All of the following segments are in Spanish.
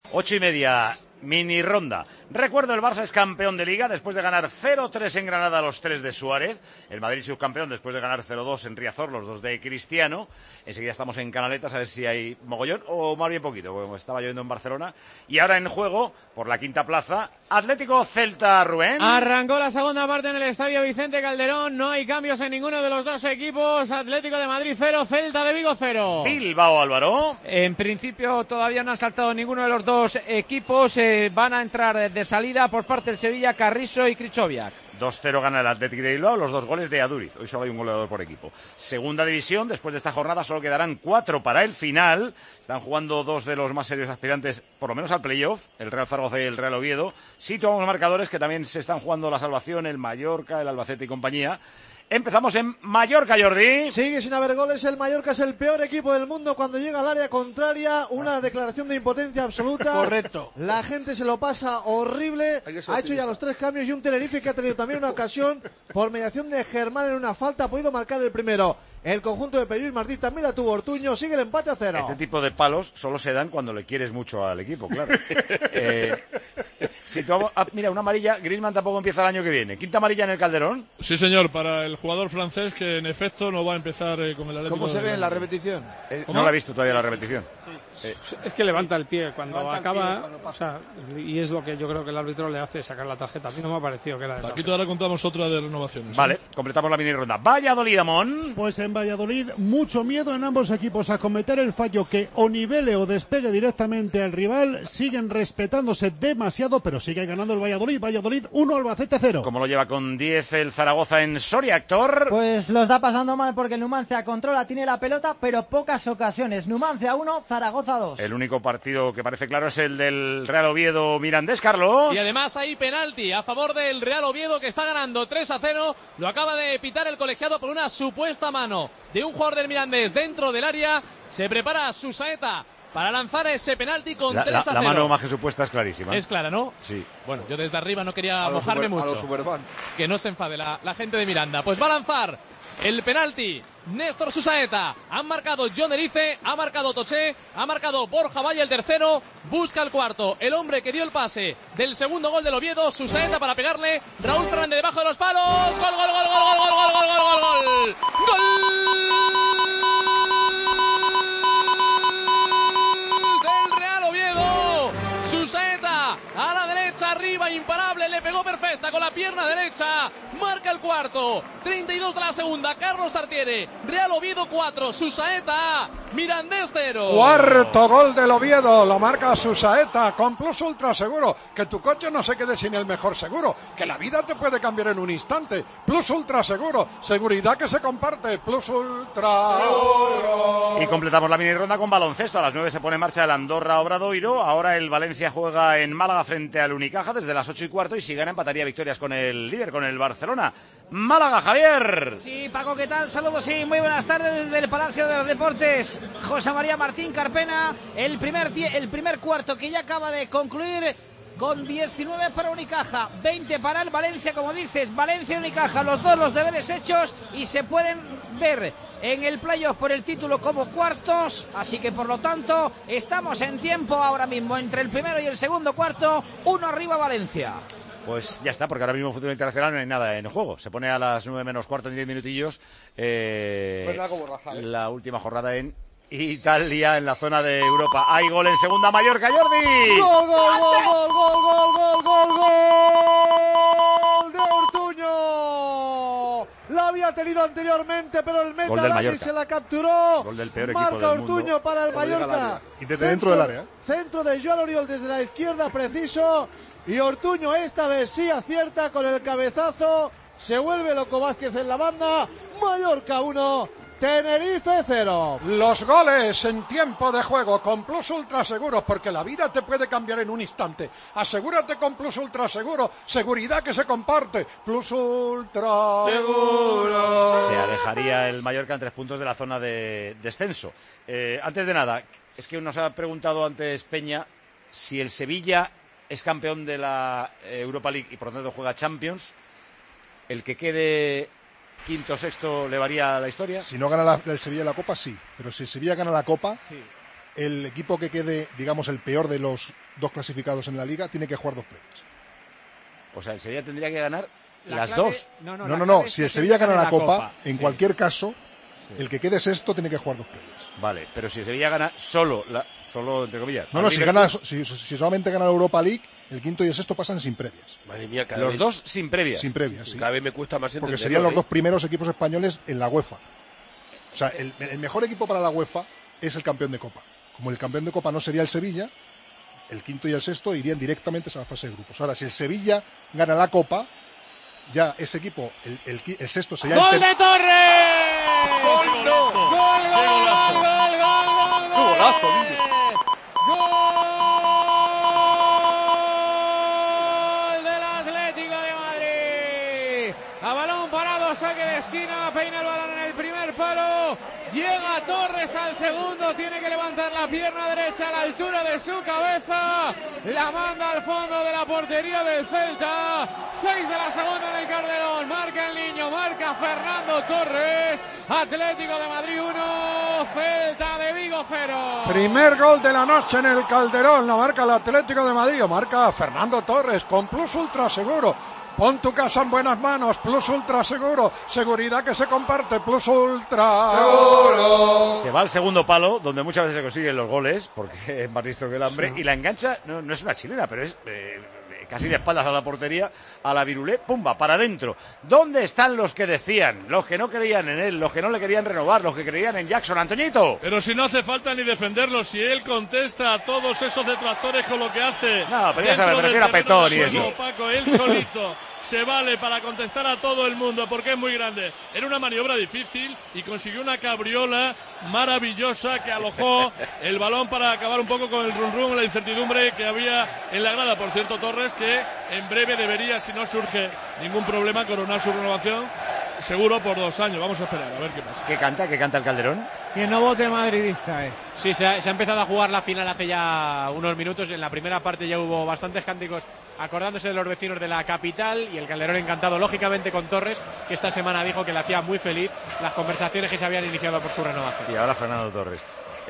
8:30, mini ronda. Recuerdo, el Barça es campeón de Liga después de ganar 0-3 en Granada, los 3 de Suárez. El Madrid subcampeón después de ganar 0-2 en Riazor, los 2 de Cristiano. Enseguida estamos en Canaletas a ver si hay mogollón o más bien poquito, porque estaba lloviendo en Barcelona. Y ahora en juego, por la quinta plaza, Atlético Celta, Rubén. Arrancó la segunda parte en el Estadio Vicente Calderón. No hay cambios en ninguno de los dos equipos. Atlético de Madrid 0, Celta de Vigo 0. Bilbao, Álvaro. En principio todavía no han saltado ninguno de los dos equipos. Van a entrar de salida por parte del Sevilla Carrizo y Krychowiak. 2-0 gana el Athletic de Bilbao, los 2 goles de Aduriz. Hoy solo hay un goleador por equipo. Segunda división, después de esta jornada solo quedarán 4 para el final. Están jugando 2 de los más serios aspirantes, por lo menos al playoff, el Real Zaragoza y el Real Oviedo. Situamos marcadores que también se están jugando la salvación, el Mallorca, el Albacete y compañía. Empezamos en Mallorca, Jordi. Sigue sin haber goles. El Mallorca es el peor equipo del mundo cuando llega al área contraria. Una declaración de impotencia absoluta. Correcto. La gente se lo pasa horrible. Ha hecho ya los 3 cambios y un Tenerife que ha tenido también una ocasión por mediación de Germán en una falta. Ha podido marcar el primero. El conjunto de Pello y Martí también la tuvo Ortuño. Sigue el empate a 0. Este tipo de palos solo se dan cuando le quieres mucho al equipo, claro. Mira, una amarilla. Griezmann tampoco empieza el año que viene. Quinta amarilla en el Calderón. Sí, señor, para el jugador francés que en efecto no va a empezar con el Atlético. ¿Cómo se ve en la repetición? No la he visto todavía la repetición. Es que levanta el pie cuando acaba, cuando o sea, y es lo que yo creo que el árbitro le hace sacar la tarjeta. A mí no me ha parecido que era esa. Aquí ahora contamos otra de renovaciones. Vale, completamos la mini ronda. Valladolid, Amón. Pues en Valladolid mucho miedo en ambos equipos a cometer el fallo que o nivele o despegue directamente al rival. Siguen respetándose demasiado, pero sigue ganando el Valladolid. Valladolid 1, Albacete 0. ¿Cómo lo lleva con 10 el Zaragoza en Soria, Héctor? Pues lo está pasando mal porque el Numancia controla, tiene la pelota, pero pocas ocasiones. Numancia 1, Zaragoza 2. El único partido que parece claro es el del Real Oviedo Mirandés, Carlos. Y además hay penalti a favor del Real Oviedo, que está ganando 3-0. Lo acaba de pitar el colegiado por una supuesta mano de un jugador del Mirandés dentro del área. Se prepara Susaeta para lanzar ese penalti con 3-0. La mano más que supuesta es clarísima. Es clara, ¿no? Sí. Bueno, yo desde arriba no quería mojarme mucho. Que no se enfade la gente de Miranda. Pues va a lanzar el penalti Néstor Susaeta. Han marcado John Erice, ha marcado Toché, ha marcado Borja Valle el tercero. Busca el cuarto, el hombre que dio el pase del segundo gol del Oviedo. Susaeta para pegarle. Raúl Fernández debajo de los palos. Gol, gol, gol, gol, gol, gol, gol, gol, gol, gol. ¡Gol! Del Real Oviedo. Susaeta a la derecha, arriba, imparable, le pegó perfecta con la pierna derecha, marca el cuarto, 32 de la segunda, Carlos Tartiere, Real Oviedo 4, Susaeta, Mirandés 0. Cuarto gol del Oviedo, lo marca Susaeta, con Plus Ultra Seguro, que tu coche no se quede sin el mejor seguro, que la vida te puede cambiar en un instante. Plus Ultra Seguro, seguridad que se comparte, Plus Ultra Seguro. Y completamos la mini ronda con baloncesto. A las 9 se pone en marcha el Andorra Obradoiro. Ahora el Valencia juega en Málaga frente al Unicaja desde las 8:15, y si gana empataría victorias con el líder, con el Barcelona. Málaga, Javier. Sí, Paco, ¿qué tal? Saludos, sí, muy buenas tardes desde el Palacio de los Deportes. José María Martín Carpena, el primer cuarto que ya acaba de concluir con 19 para Unicaja, 20 para el Valencia, como dices, Valencia y Unicaja, los dos los deberes hechos y se pueden ver en el playoff por el título como cuartos, así que por lo tanto estamos en tiempo ahora mismo entre el primero y el segundo cuarto, 1 arriba Valencia. Pues ya está, porque ahora mismo Fútbol Internacional no hay nada en juego. Se pone a las 9 menos cuarto en 10 minutillos la última jornada en Italia, en la zona de Europa. Hay gol en segunda, Mallorca, Jordi. ¡Gol, gol, gol, gol, gol, gol, gol, gol, gol de Ortuño! La había tenido anteriormente, pero el meta se la capturó. Gol del peor Marca equipo del Ortuño mundo. para el Mallorca. Y desde dentro del área. Centro de Joan Oriol desde la izquierda, preciso. Y Ortuño esta vez sí acierta con el cabezazo. Se vuelve loco Vázquez en la banda. Mallorca 1, Tenerife 0. Los goles en tiempo de juego con Plus Ultra Seguros, porque la vida te puede cambiar en un instante. Asegúrate con Plus Ultra Seguro, seguridad que se comparte. Plus Ultra Seguro. Se alejaría el Mallorca en 3 puntos de la zona de descenso. Antes de nada, es que nos ha preguntado antes Peña si el Sevilla es campeón de la Europa League y por lo tanto juega Champions. El que quede quinto o sexto le varía la historia. Si no gana el Sevilla la Copa, sí. Pero si el Sevilla gana la Copa, sí, el equipo que quede, digamos, el peor de los 2 clasificados en la Liga, tiene que jugar 2 previas. O sea, el Sevilla tendría que ganar las clave, 2. No. Si el Sevilla gana la Copa, en cualquier caso, el que quede sexto tiene que jugar 2 previas. Vale, pero si el Sevilla gana solo entre comillas. Si solamente gana la Europa League, el quinto y el sexto pasan sin previas. Madre mía, los dos sin previas. Sin previas, sí. Cada vez me cuesta más entenderlo. Porque serían los 2 primeros equipos españoles en la UEFA. O sea, el mejor equipo para la UEFA es el campeón de Copa. Como el campeón de Copa no sería el Sevilla, el quinto y el sexto irían directamente a la fase de grupos. Ahora, si el Sevilla gana la Copa, ya ese equipo, el sexto sería ¡Gol el de Torres! ¡Gol! ¡Gol! ¡Qué golazo, niño! ¡Gol del Atlético de Madrid! A balón parado, saque de esquina, peina el balón en el primer palo. Llega Torres al segundo, tiene que levantar la pierna derecha a la altura de su cabeza. La manda al fondo de la portería del Celta. 6 de la segunda en el Calderón. Marca el niño, marca Fernando Torres. Atlético de Madrid 1, Celta de Vigo 0. Primer gol de la noche en el Calderón. La marca el Atlético de Madrid. Lo marca Fernando Torres con Plus Ultra Seguro. Pon tu casa en buenas manos, Plus Ultra Seguro, seguridad que se comparte, Plus Ultra Seguro. Se va al segundo palo, donde muchas veces se consiguen los goles, porque es más listo que el hambre, y la engancha, no es una chilena, pero es casi de espaldas a la portería, a la Virulé, pumba, para adentro. ¿Dónde están los que decían, los que no creían en él, los que no le querían renovar, los que creían en Jackson? Antoñito. Pero si no hace falta ni defenderlo, si él contesta a todos esos detractores con lo que hace. No, pero ya sabes, me refiero a Petón y eso. Paco, él solito se vale para contestar a todo el mundo porque es muy grande. Era una maniobra difícil y consiguió una cabriola maravillosa que alojó el balón para acabar un poco con el run-run, la incertidumbre que había en la grada. Por cierto, Torres, que en breve debería, si no surge ningún problema, coronar su renovación seguro por 2 años. Vamos a esperar a ver qué pasa. ¿Qué canta el Calderón? Que no vote madridista es. Sí, se ha empezado a jugar la final hace ya unos minutos. En la primera parte ya hubo bastantes cánticos acordándose de los vecinos de la capital y el Calderón encantado, lógicamente, con Torres, que esta semana dijo que le hacía muy feliz las conversaciones que se habían iniciado por su renovación. Y ahora Fernando Torres.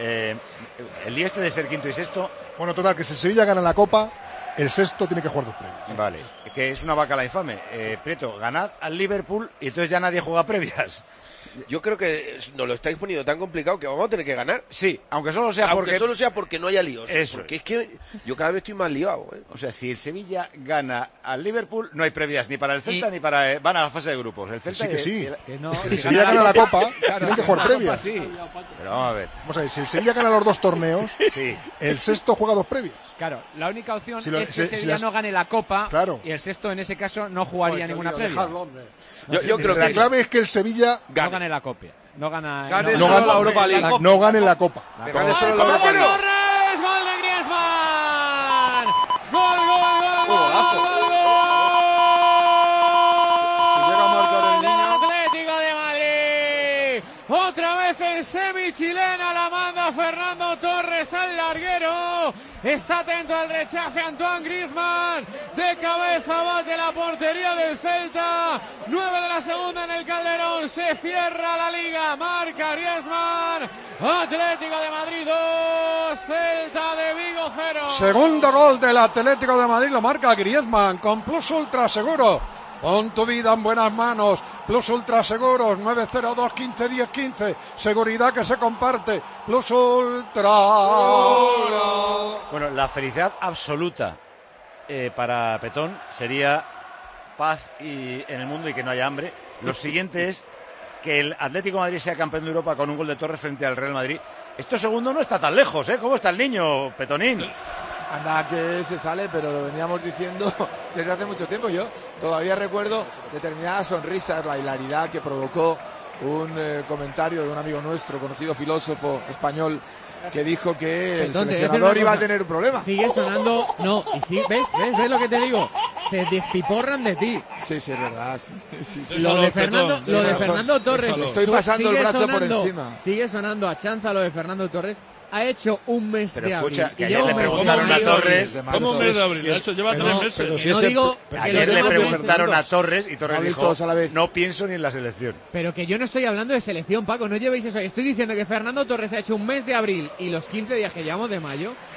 El día de ser quinto y sexto. Bueno, total, que si Sevilla gana la Copa, el sexto tiene que jugar 2 previas. Vale, que es una bacala infame. Prieto, ganad al Liverpool y entonces ya nadie juega previas. Yo creo que nos lo estáis poniendo tan complicado que vamos a tener que ganar. Sí, aunque solo sea porque no haya líos. Eso porque es que yo cada vez estoy más liado. O sea, si el Sevilla gana al Liverpool, no hay previas ni para el Celta ni para... van a la fase de grupos. El Celta sí. Si el Sevilla gana la Copa, tiene que jugar previas. Sí. Pero vamos a ver. Vamos a ver, si el Sevilla gana los 2 torneos, el sexto juega 2 previas. Claro, la única opción es que el Sevilla no gane la Copa, y el sexto en ese caso no jugaría ninguna previa. Yo creo que la clave es que el Sevilla no gane la Copa. No gane la Europa League. No gane la Copa. Gane solo la Europa League. Torres, gol de Griezmann. Gol. Atlético de Madrid. Otra vez en semi-chilena la manda Fernando Torres al larguero. Está atento al rechace Antoine Griezmann. De cabeza bate la portería del Celta. 9 de la segunda en el Calderón. Se cierra la liga. Marca Griezmann. Atlético de Madrid 2. Celta de Vigo 0. Segundo gol del Atlético de Madrid. Lo marca Griezmann con Plus Ultra Seguro. Pon tu vida en buenas manos. Plus Ultra Seguros 902 15 10 15. Seguridad que se comparte. Plus Ultra. Bueno, la felicidad absoluta para Petón sería paz en el mundo y que no haya hambre. Lo siguiente es que el Atlético de Madrid sea campeón de Europa con un gol de Torres frente al Real Madrid. Esto segundo no está tan lejos, ¿eh? ¿Cómo está el niño, Petonín? Anda que se sale, pero lo veníamos diciendo desde hace mucho tiempo. Yo todavía recuerdo determinadas sonrisas, la hilaridad que provocó un comentario de un amigo nuestro, conocido filósofo español, que dijo que el seleccionador iba a tener un problema. Sigue sonando, no, y sí, ¿ves lo que te digo? Se despiporran de ti. Sí, es verdad. Sí. Lo de Fernando Torres. Estoy pasando el brazo por encima. Sigue sonando a chanza lo de Fernando Torres. Ha hecho un mes de abril. Que ayer le preguntaron a Torres. ¿Cómo un mes de abril? Lleva 3 meses. No digo ayer le preguntaron a Torres y Torres dijo: a la vez. no pienso ni en la selección. Pero que yo no estoy hablando de selección, Paco, no llevéis eso. Estoy diciendo que Fernando Torres ha hecho un mes de abril y los 15 días que llevamos de mayo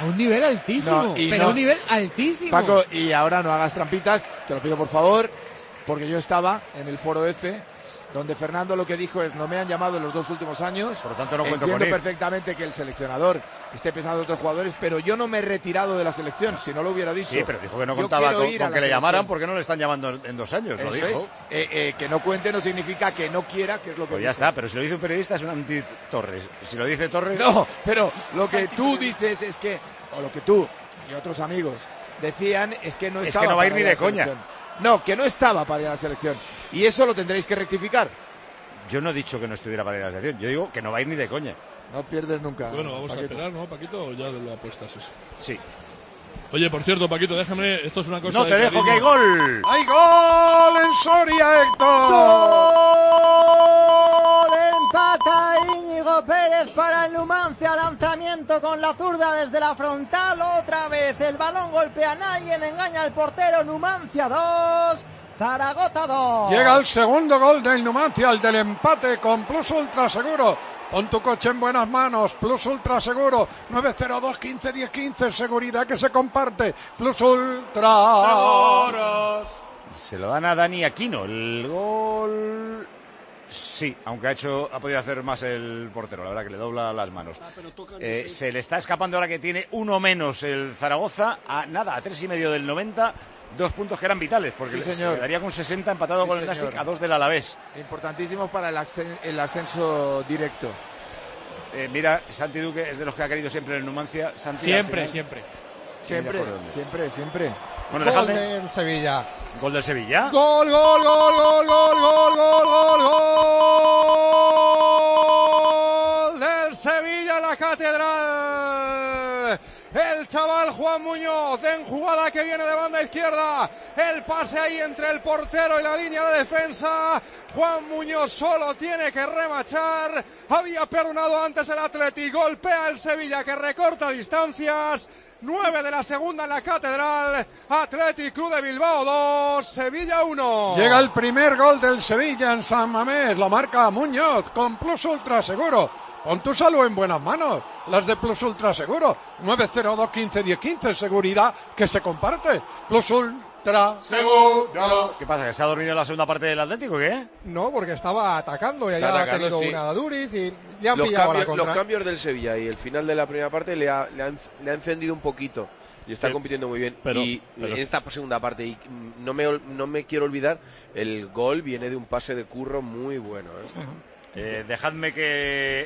A un nivel altísimo, pero a un nivel altísimo. Paco, y ahora no hagas trampitas, te lo pido por favor, porque yo estaba en el foro F, donde Fernando lo que dijo es: no me han llamado en los 2 últimos años. Por lo tanto, no cuento Entiendo con él. perfectamente que el seleccionador esté pensando en otros jugadores, pero yo no me he retirado de la selección, si no lo hubiera dicho. Sí, pero dijo que no contaba con que le llamaran porque no le están llamando en 2 años, lo Eso dijo. es. Que no cuente no significa que no quiera, que es lo que Pues ya está, pero si lo dice un periodista es un anti-Torres. Si lo dice Torres... No, pero lo que tú dices es que, o lo que tú y otros amigos decían es que no estaba que no va a ir para ni la de coña. selección. No, que no estaba para ir a la selección. Y eso lo tendréis que rectificar. Yo no he dicho que no estuviera para ir a la selección, yo digo que no va a ir ni de coña. No pierdes nunca. Bueno, vamos Paquito. a esperar, ¿no, Paquito? ¿O ya lo apuestas eso? Sí. Oye, por cierto, Paquito, déjame, esto es una cosa... No te dejo, que hay gol. ¡Hay gol en Soria, Héctor! ¡Gol! Empata Íñigo Pérez para el Numancia. Lanzamiento con la zurda desde la frontal. Otra vez el balón golpea a nadie, engaña al portero. Numancia 2, Zaragoza 2. Llega el segundo gol del Numancia, el del empate con Plus Ultra Seguro. Pon tu coche en buenas manos, Plus Ultra Seguro, 902 15 10 15, seguridad que se comparte, Plus Ultra Seguros. Se lo dan a Dani Aquino, el gol... Sí, aunque ha podido hacer más el portero, la verdad que le dobla las manos. Se le está escapando ahora que tiene uno menos el Zaragoza, a 3,5 del 90, 2 puntos que eran vitales, porque Sí, se señor. quedaría con 60 empatado Sí, con el señor. Nastic a 2 del Alavés. Importantísimos para el ascenso directo. Mira, Santi Duque es de los que ha querido siempre el Numancia. Santi, Siempre, al final- siempre. Siempre, Mira por dónde. siempre, siempre. Bueno, Gol dejadme. del Sevilla. Gol del Sevilla. Gol, gol, gol, gol, gol, gol, gol, gol, gol del Sevilla en la Catedral. El chaval Juan Muñoz en jugada que viene de banda izquierda. El pase ahí entre el portero y la línea de defensa. Juan Muñoz solo tiene que remachar. Había perdonado antes el Atleti. Golpea el Sevilla que recorta distancias. 9 de la segunda en la Catedral. Athletic Club de Bilbao 2, Sevilla 1. Llega el primer gol del Sevilla en San Mamés, lo marca Muñoz con Plus Ultra Seguro. Pon tu salud en buenas manos, las de Plus Ultra Seguro. 902 15 10 15, seguridad que se comparte. Plus Ultra Seguro. ¿Qué pasa? ¿Que se ha dormido en la segunda parte del Atlético, qué? No, porque estaba atacando y Está allá ha atacando, tenido sí. una Duriz y ya han Los pillado la cambios, contra. los cambios del Sevilla y el final de la primera parte le ha encendido un poquito y está Sí. compitiendo muy bien. Pero- y pero- en esta segunda parte, y no me quiero olvidar, el gol viene de un pase de Curro muy bueno. Dejadme que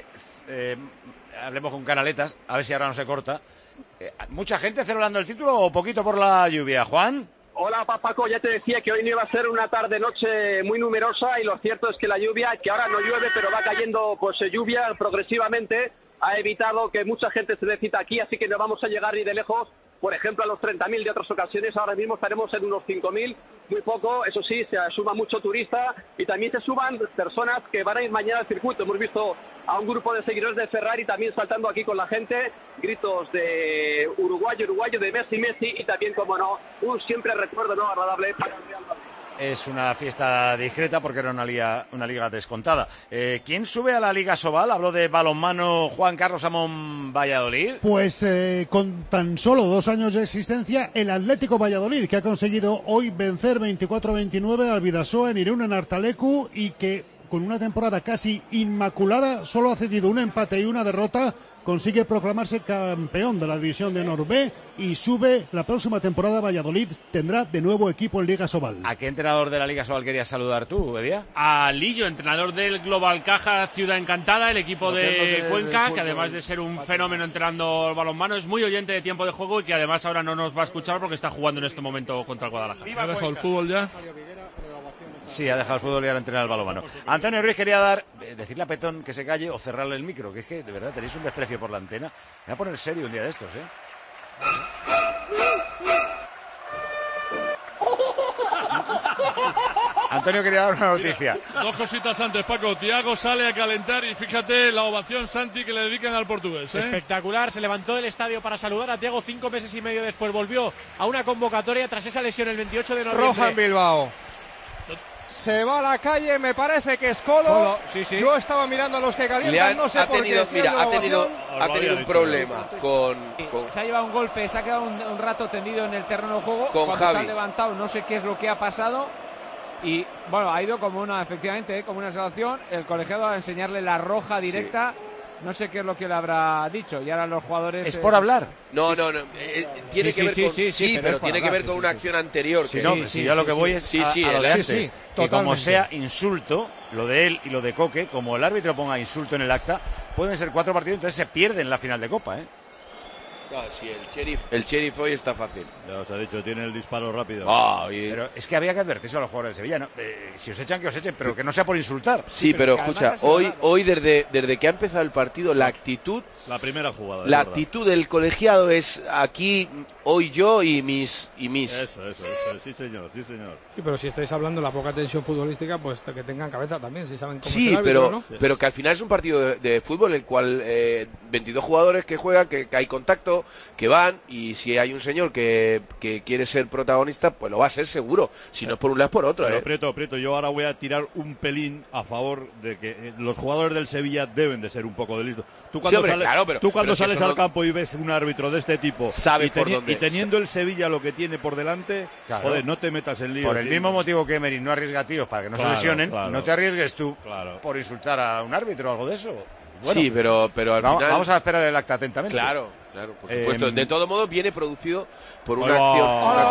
hablemos con Canaletas, a ver si ahora no se corta. ¿Mucha gente celebrando el título o poquito por la lluvia, Juan? Hola Paco, ya te decía que hoy no iba a ser una tarde-noche muy numerosa y lo cierto es que la lluvia, que ahora no llueve pero va cayendo pues lluvia progresivamente, ha evitado que mucha gente se dé cita aquí, así que no vamos a llegar ni de lejos, por ejemplo, a los 30.000 de otras ocasiones. Ahora mismo estaremos en unos 5.000, muy poco, eso sí, se suma mucho turista y también se suman personas que van a ir mañana al circuito. Hemos visto a un grupo de seguidores de Ferrari también saltando aquí con la gente, gritos de uruguayo, de Messi, y también, como no, un siempre recuerdo no agradable para el Real Madrid. Es una fiesta discreta porque era una liga descontada. ¿Quién sube a la Liga Sobal? Habló de balonmano Juan Carlos Amón Valladolid. Pues con tan solo 2 años de existencia, el Atlético Valladolid, que ha conseguido hoy vencer 24-29 al Bidasoa en Irún, en Artalecu, y que con una temporada casi inmaculada, solo ha cedido un empate y una derrota, consigue proclamarse campeón de la división de Honor B y sube la próxima temporada. Valladolid tendrá de nuevo equipo en Liga Sobal. ¿A qué entrenador de la Liga Sobal querías saludar tú, Bedia? A Lillo, entrenador del Global Caja Ciudad Encantada, el equipo de Cuenca, que además de ser un fenómeno entrenando el balonmano, es muy oyente de Tiempo de Juego y que además ahora no nos va a escuchar porque está jugando en este momento contra el Guadalajara. ¿Ha dejado el fútbol ya? Sí, ha dejado el fútbol y ahora entrena el balonmano. Antonio Ruiz quería decirle a Petón que se calle o cerrarle el micro, que es que de verdad tenéis un desprecio por la antena. Me voy a poner serio un día de estos, ¿eh? Antonio quería dar una noticia. Dos cositas antes, Paco. Tiago sale a calentar y fíjate la ovación, Santi, que le dedican al portugués. Espectacular, se levantó del estadio para saludar a Tiago 5 meses y medio después. Volvió a una convocatoria tras esa lesión el 28 de noviembre. Roja en Bilbao. se va a la calle, me parece que es Colo. Sí. Yo estaba mirando a los que calientan, no sé por qué. Ha tenido un problema con... Se ha llevado un golpe, se ha quedado un rato tendido en el terreno de juego. Con Cuando Javi. se ha levantado, no sé qué es lo que ha pasado. Y bueno, ha ido como una salvación. El colegiado a enseñarle la roja directa. Sí. No sé qué es lo que le habrá dicho. Y ahora los jugadores... ¿Es por hablar? No. Tiene que ver con... pero tiene que ver con una acción anterior. Yo lo que voy es a lo de antes. Que como sea insulto, lo de él y lo de Coque, como el árbitro ponga insulto en el acta, pueden ser 4 partidos, entonces se pierden la final de Copa, ¿eh? No, sí, el sheriff hoy está fácil. Ya os ha dicho, tiene el disparo rápido. Pero es que había que advertirse a los jugadores de Sevilla, ¿no? Si os echan, que os echen, pero que no sea por insultar. Sí, pero escucha, hoy desde que ha empezado el partido, la actitud... La primera jugada. La actitud del colegiado es aquí, hoy yo y mis. Eso, sí señor. Sí, pero si estáis hablando de la poca tensión futbolística, pues que tengan cabeza también, si saben cómo sí, es el árbitro, ¿no? pero que al final es un partido de fútbol en el cual 22 jugadores que juegan, que hay contacto, que van, y si hay un señor que quiere ser protagonista, pues lo va a ser seguro. Si no es por un lado es por otro. Pero Prieto, yo ahora voy a tirar un pelín a favor de que los jugadores del Sevilla deben de ser un poco de listos. Tú cuando sales al campo y ves un árbitro de este tipo y teniendo el Sevilla lo que tiene por delante, joder, no te metas en lío. Por el mismo motivo que Emery no arriesga a tíos para que no se lesionen, no te arriesgues tú por insultar a un árbitro o algo de eso. Bueno, sí, pero al final... Vamos a esperar el acta atentamente. Claro, por supuesto. De todo modo, viene producido por una acción...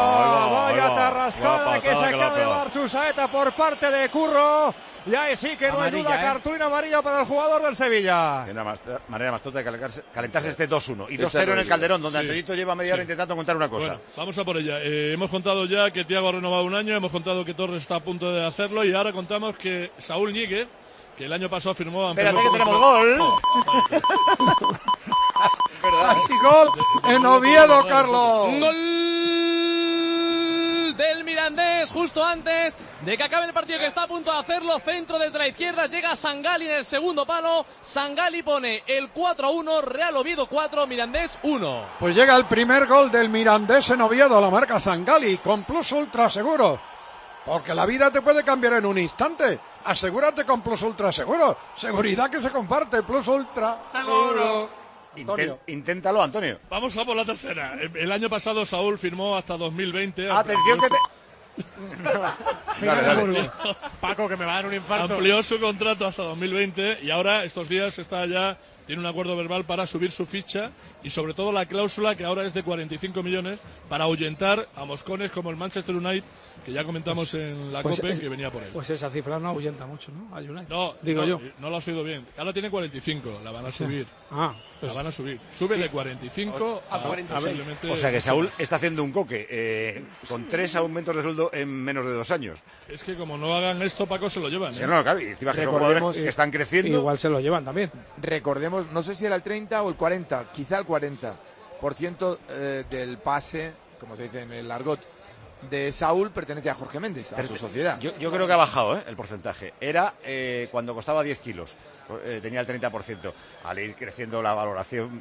Vaya tarrascada que se acaba de llevar Susaeta por parte de Curro. Y ahí sí que no hay duda, cartulina amarilla para el jugador del Sevilla. De una manera más tonta de calentarse este 2-1. Y 2-0 en el Calderón, donde Antonito lleva media hora intentando contar una cosa. Bueno, vamos a por ella. Hemos contado ya que Thiago ha renovado un año, hemos contado que Torres está a punto de hacerlo, y ahora contamos que Saúl Ñíguez, que el año pasado firmó... Espérate que tenemos gol. Y gol en Oviedo, Carlos. Gol del Mirandés justo antes de que acabe el partido, que está a punto de hacerlo. Centro desde la izquierda, llega Sangali en el segundo palo. Sangali pone el 4-1, Real Oviedo 4, Mirandés 1. Pues llega el primer gol del Mirandés en Oviedo, la marca Sangali, con Plus Ultra Seguro. Porque la vida te puede cambiar en un instante. Asegúrate con Plus Ultra Seguro. Seguridad que se comparte, Plus Ultra Seguro. Inténtalo, Antonio. Vamos a por la tercera. El año pasado Saúl firmó hasta 2020. Atención que te... Dale. Paco, que me va a dar un infarto. Amplió su contrato hasta 2020 y ahora estos días tiene un acuerdo verbal para subir su ficha, y sobre todo la cláusula, que ahora es de 45 millones, para ahuyentar a moscones como el Manchester United, que ya comentamos en la COPE, que venía por él. Pues esa cifra no ahuyenta mucho, ¿no? Al United. No lo has oído bien. Ahora tiene 45, la van a subir. La van a subir. Sube de 45 a 46. O sea que Saúl está haciendo un Coque con 3 aumentos de sueldo en menos de 2 años. Es que como no hagan esto, Paco, se lo llevan. Sí, no, claro, y encima que son jugadores que están creciendo. Igual se lo llevan también. Recordemos, no sé si era el 30 o el 40, quizá el 40% del pase, como se dice en el argot, de Saúl pertenece a Jorge Méndez, a su sociedad. Yo creo que ha bajado el porcentaje. Era cuando costaba 10 kilos, tenía el 30%. Al ir creciendo la valoración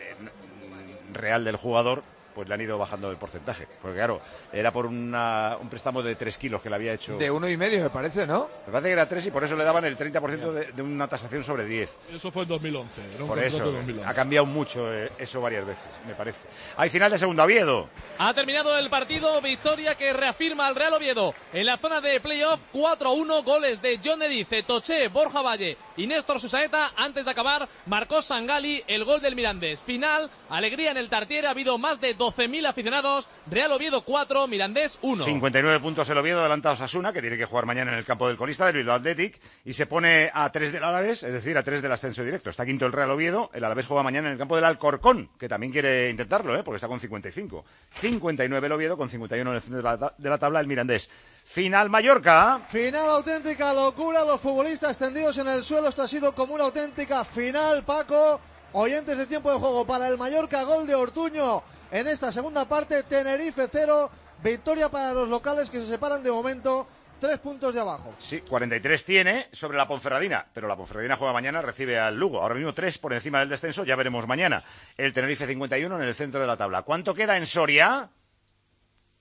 real del jugador, pues le han ido bajando el porcentaje. Porque claro, era por un préstamo de 3 kilos que le había hecho. De 1,5 me parece, ¿no? Me parece que era 3 y por eso le daban el 30% de una tasación sobre 10. Eso fue en 2011. Por eso, 2011. Ha cambiado mucho eso varias veces, me parece. Hay final de segundo, Oviedo. Ha terminado el partido, victoria que reafirma al Real Oviedo en la zona de playoff. 4-1, goles de John Edice, Toché, Borja Valle y Néstor Susaeta. Antes de acabar, marcó Sangali el gol del Mirandés. Final, alegría en el Tartiere, ha habido más de 12.000 aficionados. Real Oviedo 4, Mirandés 1. 59 puntos el Oviedo, adelantado a Osasuna, que tiene que jugar mañana en el campo del colista del Bilbao Athletic, y se pone a 3 del Alavés, es decir, a 3 del ascenso directo. Está quinto el Real Oviedo, el Alavés juega mañana en el campo del Alcorcón, que también quiere intentarlo, porque está con 55. 59 el Oviedo, con 51 en el centro de la tabla el Mirandés. Final Mallorca. Final auténtica locura, los futbolistas tendidos en el suelo. Esto ha sido como una auténtica final, Paco. Oyentes de tiempo de juego para el Mallorca, gol de Ortuño en esta segunda parte. Tenerife 0, victoria para los locales, que se separan de momento 3 puntos de abajo. Sí, 43 tiene sobre la Ponferradina, pero la Ponferradina juega mañana, recibe al Lugo. Ahora mismo 3 por encima del descenso, ya veremos mañana. El Tenerife 51 en el centro de la tabla. ¿Cuánto queda en Soria?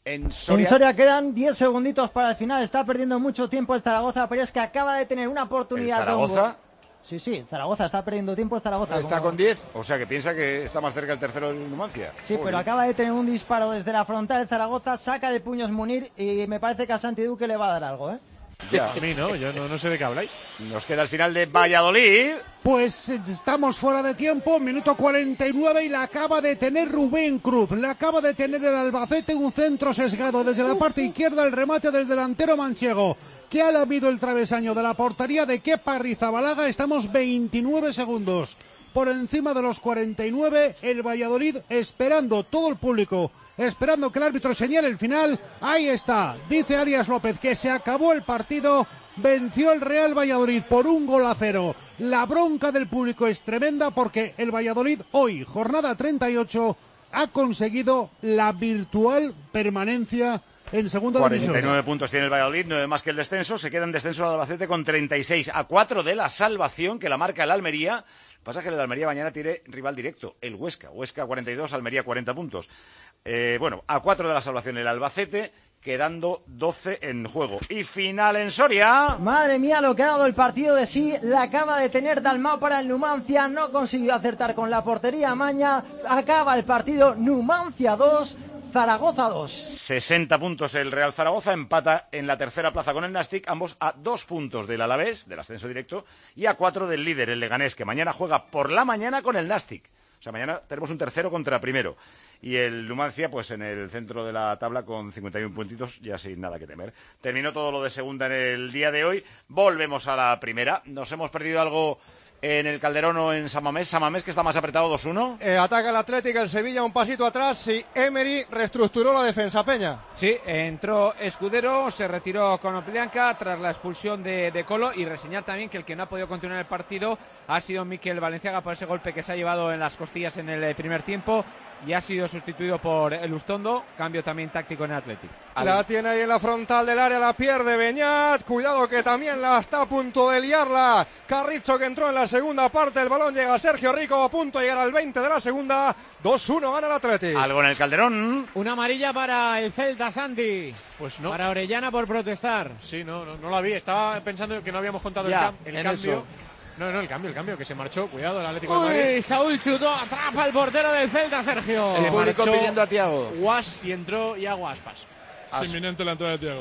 En Soria. En Soria quedan 10 segunditos para el final. Está perdiendo mucho tiempo el Zaragoza, pero es que acaba de tener una oportunidad. ¿El Zaragoza? Sí, Zaragoza está perdiendo tiempo el Zaragoza. Está con 10. O sea, que piensa que está más cerca el tercero del Numancia. Sí, pero acaba de tener un disparo desde la frontal el Zaragoza, saca de puños Munir y me parece que a Santi Duque le va a dar algo, ¿eh? Ya. A mí no, yo no sé de qué habláis. Nos queda el final de Valladolid. Pues estamos fuera de tiempo, minuto 49 y la acaba de tener Rubén Cruz. La acaba de tener el Albacete, un centro sesgado desde la parte izquierda, el remate del delantero manchego, que ha lamido el travesaño de la portería de Kepa Arrizabalaga. Estamos 29 segundos por encima de los 49, el Valladolid esperando, todo el público esperando que el árbitro señale el final. Ahí está, dice Arias López que se acabó el partido, venció el Real Valladolid por 1-0. La bronca del público es tremenda porque el Valladolid hoy, jornada 38, ha conseguido la virtual permanencia en segunda división. 49 puntos tiene el Valladolid, 9 más que el descenso. Se queda en descenso el Albacete con 36, a 4 de la salvación que la marca el Almería. Pasa que el Almería mañana tiene rival directo, el Huesca. Huesca 42, Almería 40 puntos. Bueno, a 4 de la salvación el Albacete, quedando 12 en juego. Y final en Soria. Madre mía, lo que ha dado el partido de sí. La acaba de tener Dalmau para el Numancia. No consiguió acertar con la portería Maña. Acaba el partido Numancia 2, Zaragoza 2. 60 puntos el Real Zaragoza, empata en la tercera plaza con el Nastic, ambos a 2 puntos del Alavés, del ascenso directo, y a 4 del líder, el Leganés, que mañana juega por la mañana con el Nastic. O sea, mañana tenemos un tercero contra primero. Y el Numancia, pues en el centro de la tabla con 51 puntitos, ya sin nada que temer. Terminó todo lo de segunda en el día de hoy. Volvemos a la primera. Nos hemos perdido algo en el Calderón o en San Mamés. San Mamés, que está más apretado, 2-1. Ataca el Atlético, el Sevilla un pasito atrás y Emery reestructuró la defensa, Peña. Sí, entró Escudero, se retiró con Oplianca tras la expulsión de Colo, y reseñar también que el que no ha podido continuar el partido ha sido Mikel Valenciaga por ese golpe que se ha llevado en las costillas en el primer tiempo y ha sido sustituido por el Ustondo. Cambio también táctico en el Atlético. La tiene ahí en la frontal del área, la pierde Beñat, cuidado que también la está a punto de liarla Carrizo, que entró en la segunda parte. El balón llega a Sergio Rico, a punto de llegar al 20 de la segunda. 2-1 gana el Atlético. Algo en el Calderón. Una amarilla para el Celta, Santi. Pues no. Para Orellana por protestar. Sí, no la vi. Estaba pensando que no habíamos contado ya, el cambio. Eso. No, el cambio, que se marchó. Cuidado, el Atlético de Madrid. Uy, Saúl chutó, atrapa al portero del Celta, Sergio. Se marchó pidiendo a Thiago. Guas y entró Iago Aspas. Es inminente la entrada de Thiago.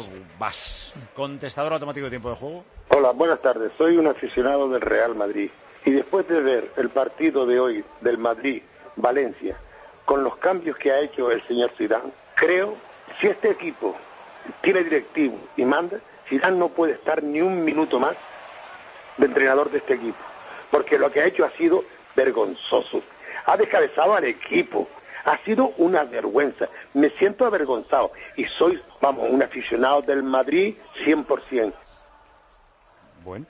Vas. Contestador automático de tiempo de juego. Hola, buenas tardes. Soy un aficionado del Real Madrid. Y después de ver el partido de hoy del Madrid-Valencia, con los cambios que ha hecho el señor Zidane, creo que si este equipo tiene directivo y manda, Zidane no puede estar ni un minuto más de entrenador de este equipo, porque lo que ha hecho ha sido vergonzoso. Ha descabezado al equipo, ha sido una vergüenza. Me siento avergonzado y soy, un aficionado del Madrid 100%. Bueno,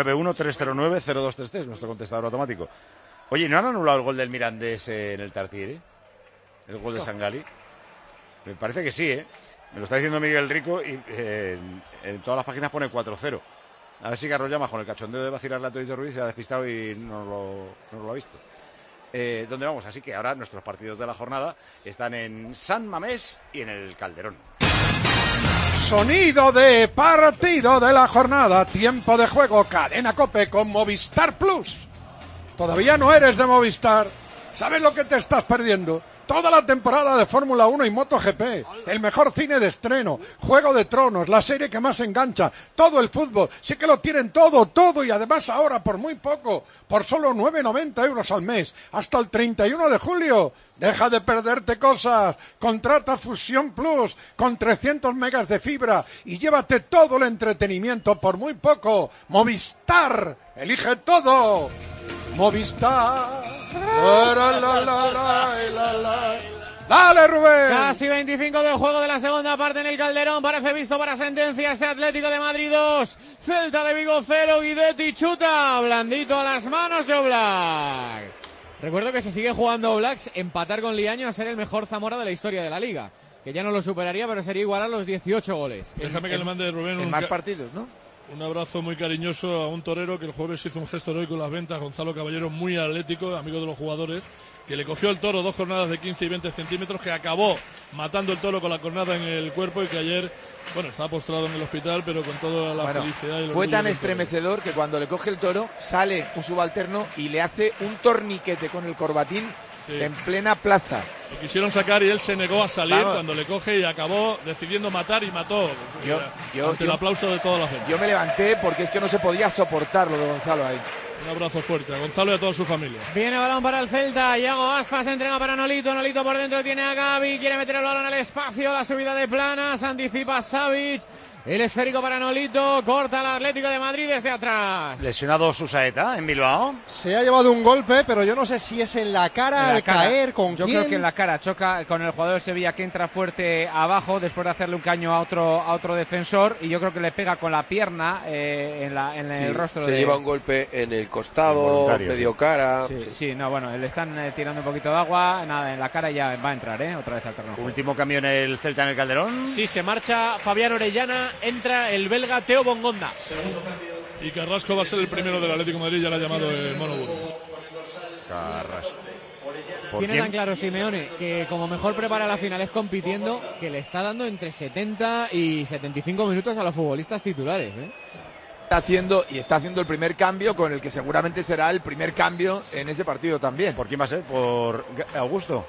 913090233, nuestro contestador automático. Oye, ¿no han anulado el gol del Mirandés en el Tartiere? ¿El gol de Sangali? Me parece que sí, ¿eh? Me lo está diciendo Miguel Rico y en todas las páginas pone 4-0. A ver si Carlos Llamas, con el cachondeo de vacilarle a Torito Ruiz, se ha despistado y no lo ha visto. ¿Dónde vamos? Así que ahora nuestros partidos de la jornada están en San Mamés y en el Calderón. Sonido de partido de la jornada, tiempo de juego, Cadena COPE con Movistar Plus. ¿Todavía no eres de Movistar? ¿Sabes lo que te estás perdiendo? Toda la temporada de Fórmula 1 y MotoGP, el mejor cine de estreno, Juego de Tronos, la serie que más engancha, todo el fútbol, sí que lo tienen todo, y además ahora por muy poco, por solo 9,90 euros al mes, hasta el 31 de julio. Deja de perderte cosas, contrata Fusión Plus con 300 megas de fibra y llévate todo el entretenimiento por muy poco. Movistar, elige todo. Movistar. Dale, Rubén. Casi 25 del juego de la segunda parte en el Calderón. Parece visto para sentencia este Atlético de Madrid 2, Celta de Vigo 0. Guidetti chuta, blandito a las manos de Oblak. Recuerdo que se sigue jugando Oblak, empatar con Liaño a ser el mejor Zamora de la historia de la Liga. Que ya no lo superaría, pero sería igualar los 18 goles. Déjame que le mande Rubén en más partidos, ¿no? Un abrazo muy cariñoso a un torero que el jueves hizo un gesto heroico en las ventas, Gonzalo Caballero, muy atlético, amigo de los jugadores, que le cogió el toro 2 cornadas de 15 y 20 centímetros, que acabó matando el toro con la cornada en el cuerpo y que ayer, bueno, estaba postrado en el hospital, pero con toda la felicidad y el fue tan del estremecedor que cuando le coge el toro, sale un subalterno y le hace un torniquete con el corbatín en plena plaza. Lo quisieron sacar y él se negó a salir cuando le coge y acabó decidiendo matar y mató. Ante el aplauso de toda la gente. Yo me levanté porque es que no se podía soportar lo de Gonzalo ahí. Un abrazo fuerte a Gonzalo y a toda su familia. Viene balón para el Celta, Iago Aspas entrega para Nolito, Nolito por dentro tiene a Gavi, quiere meter el balón al espacio, la subida de Planas, anticipa Savic, el esférico para Nolito, corta el Atlético de Madrid desde atrás. Lesionado Susaeta en Bilbao. Se ha llevado un golpe, pero yo no sé si es en la cara, al caer, con yo quién. Creo que en la cara, choca con el jugador del Sevilla que entra fuerte abajo después de hacerle un caño a otro defensor, y yo creo que le pega con la pierna en el rostro. Se lleva un golpe en el costado, medio cara. Sí, no, bueno, le están tirando un poquito de agua, nada, en la cara ya va a entrar, otra vez al terreno. Último cambio en el Celta en el Calderón. Sí, se marcha Fabián Orellana, entra el belga Teo Bongonda. Y Carrasco va a ser el primero del Atlético de Madrid, ya lo ha llamado el Mono Burgos. Carrasco. Tiene tan claro Simeone que como mejor prepara la final es compitiendo, que le está dando entre 70 y 75 minutos a los futbolistas titulares. Está haciendo el primer cambio, con el que seguramente será el primer cambio en ese partido también. ¿Por quién va a ser? ¿Por Augusto?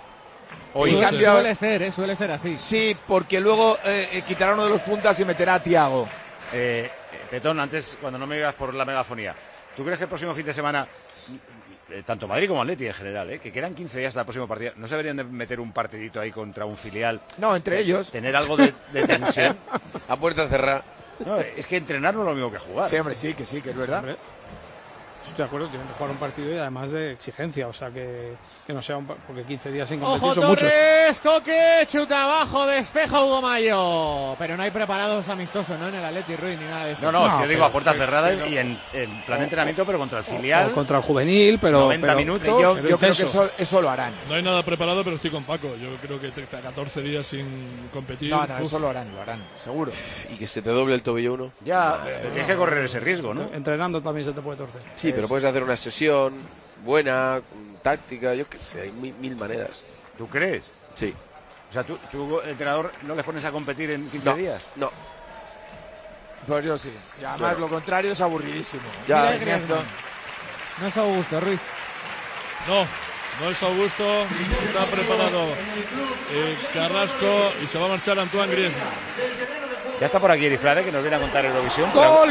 Suele ser así. Sí, porque luego quitará uno de los puntas y meterá a Thiago. Petón, antes, cuando no me digas por la megafonía, ¿tú crees que el próximo fin de semana, tanto Madrid como Atleti en general, que quedan 15 días hasta el próximo partido, no se deberían de meter un partidito ahí contra un filial? No, entre ellos. Tener algo de tensión. A puerta cerrada. No, es que entrenar no es lo mismo que jugar. Sí, hombre, sí, que es verdad. Hombre, estoy de acuerdo, tienen que jugar un partido y además de exigencia, o sea que no sea porque 15 días sin competir Ojo son muchos. Torres, Coque, chuta abajo, despeja Hugo Mayo. Pero no hay preparados amistosos, ¿no? En el Atleti Ruiz ni nada de eso. No, si yo digo a puerta cerrada y en plan de entrenamiento, pero contra el filial. O contra el juvenil, pero 90 minutos. Yo creo que eso lo harán. No hay nada preparado, pero estoy con Paco. Yo creo que 14 días sin competir. No, eso lo harán, seguro. Y que se te doble el tobillo uno. Ya, tienes que correr ese riesgo, ¿no? Entrenando también se te puede torcer. Sí, pero puedes hacer una sesión buena, táctica, yo qué sé, hay mil maneras. ¿Tú crees? Sí. O sea, ¿tú entrenador, no les pones a competir en 15 días? No. Pues yo sí. Y además lo contrario es aburridísimo. Ya, no es Augusto, Ruiz. No es Augusto. Está preparado Carrasco y se va a marchar Antoine Griezmann. Ya está por aquí Erifrade, que nos viene a contar Eurovisión. ¡Gol!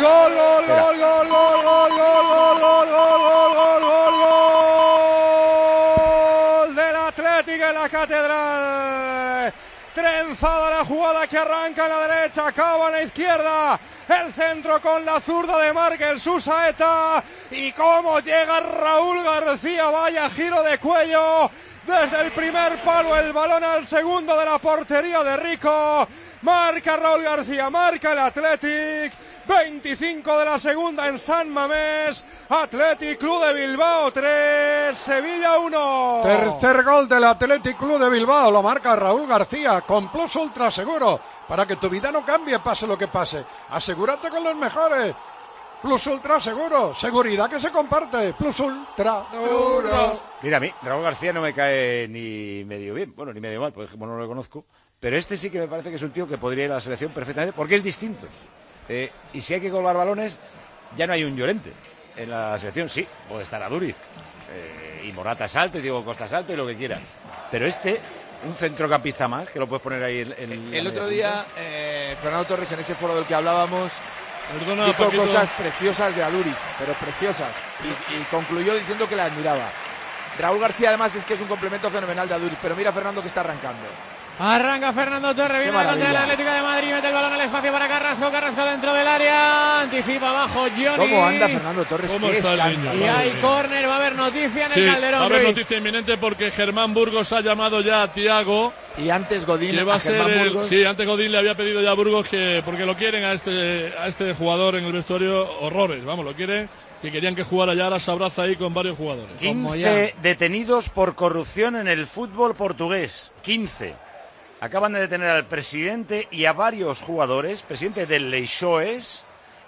Del Atlético en la Catedral. Trenzada la jugada que arranca en la derecha, acaba en la izquierda. El centro con la zurda de Markel Susaeta. Y cómo llega Raúl García, vaya giro de cuello. Desde el primer palo el balón al segundo de la portería de Rico. Marca Raúl García, marca el Athletic. 25 de la segunda en San Mamés. Athletic Club de Bilbao 3, Sevilla 1. Tercer gol del Athletic Club de Bilbao, lo marca Raúl García con Plus Ultra Seguro, para que tu vida no cambie pase lo que pase. Asegúrate con los mejores. Plus Ultra Seguro, seguridad que se comparte. Plus Ultra Seguro. Mira, a mí Raúl García no me cae ni medio bien, bueno, ni medio mal, porque no lo conozco, pero este sí que me parece que es un tío que podría ir a la selección perfectamente, porque es distinto. Y si hay que colgar balones, ya no hay un Llorente. En la selección sí, puede estar Aduriz. Y Morata es alto, y Diego Costa es alto, y lo que quiera. Pero un centrocampista más, que lo puedes poner ahí en el otro día, Fernando Torres, en ese foro del que hablábamos, dijo Paquito, cosas preciosas de Aduriz, pero preciosas. Y concluyó diciendo que la admiraba. Raúl García, además, es que es un complemento fenomenal de Aduriz. Pero mira Fernando que está arrancando. Arranca Fernando Torres, viene contra el Atlético de Madrid, mete el balón al espacio para Carrasco, Carrasco dentro del área, anticipa abajo Johnny. ¿Cómo anda Fernando Torres? ¿Cómo está el niño? Y hay córner, va a haber noticia en el Calderón. Va a haber Ruiz. noticia inminente porque Germán Burgos ha llamado ya a Thiago. Y antes Godín a Germán Burgos. Sí, antes Godín le había pedido ya a Burgos porque lo quieren a este jugador en el vestuario, horrores, vamos, lo quieren. Que querían que jugara ya, ahora se abraza ahí con varios jugadores. 15 detenidos por corrupción en el fútbol portugués. 15. Acaban de detener al presidente y a varios jugadores, presidente del Leixões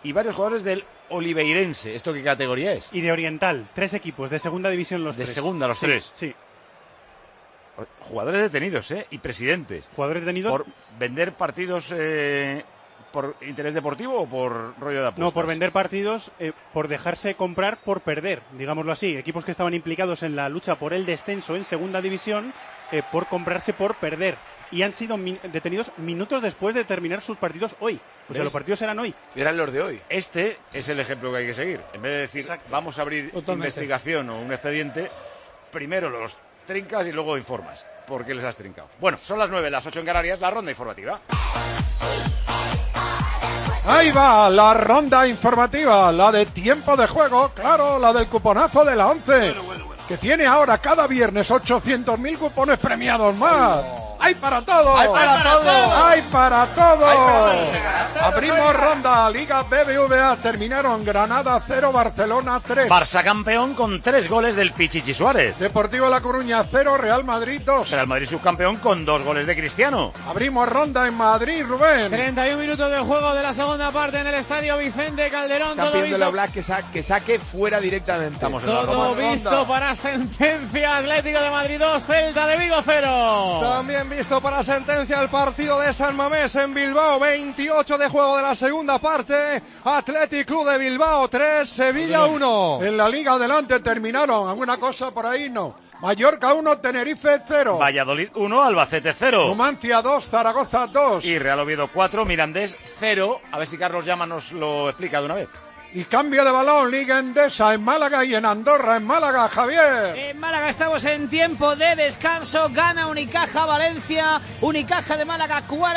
y varios jugadores del Oliveirense. ¿Esto qué categoría es? Y de Oriental, 3 equipos, de segunda división los 3. De segunda los 3. Sí. Jugadores detenidos, y presidentes. Jugadores detenidos. ¿Por vender partidos por interés deportivo o por rollo de apuestas? No, por vender partidos, por dejarse comprar por perder, digámoslo así. Equipos que estaban implicados en la lucha por el descenso en segunda división, por comprarse por perder. Y han sido detenidos minutos después de terminar sus partidos hoy. O sea, los partidos eran hoy. Eran los de hoy. Este es el ejemplo que hay que seguir. En vez de decir, vamos a abrir investigación o un expediente, primero los trincas y luego informas. ¿Por qué les has trincado? Bueno, son las 9, las 8 en Canarias, la ronda informativa. Ahí va la ronda informativa, la de tiempo de juego, claro, la del cuponazo de la 11, que tiene ahora cada viernes 800.000 cupones premiados más. ¡Hay para todo! ¡Hay para todo! ¡Hay para todo! Abrimos ronda, Liga BBVA, terminaron Granada 0, Barcelona 3. Barça campeón con 3 goles del Pichichi Suárez. Deportivo La Coruña 0, Real Madrid 2. Real Madrid subcampeón con 2 goles de Cristiano. Abrimos ronda en Madrid, Rubén. 31 minutos de juego de la segunda parte en el estadio Vicente Calderón. Campeón de la Black que saque fuera directamente. Todo visto para sentencia. Atlético de Madrid 2, Celta de Vigo 0. También visto para sentencia el partido de San Mamés en Bilbao, 28 de juego de la segunda parte, Athletic Club de Bilbao 3, Sevilla 1. En la Liga adelante terminaron, ¿alguna cosa por ahí? No. Mallorca 1, Tenerife 0. Valladolid 1, Albacete 0. Numancia 2, Zaragoza 2. Y Real Oviedo 4, Mirandés 0. A ver si Carlos Llama nos lo explica de una vez. Y cambio de balón, Liga Endesa en Málaga y en Andorra en Málaga, Javier. En Málaga estamos en tiempo de descanso, gana Unicaja Valencia, Unicaja de Málaga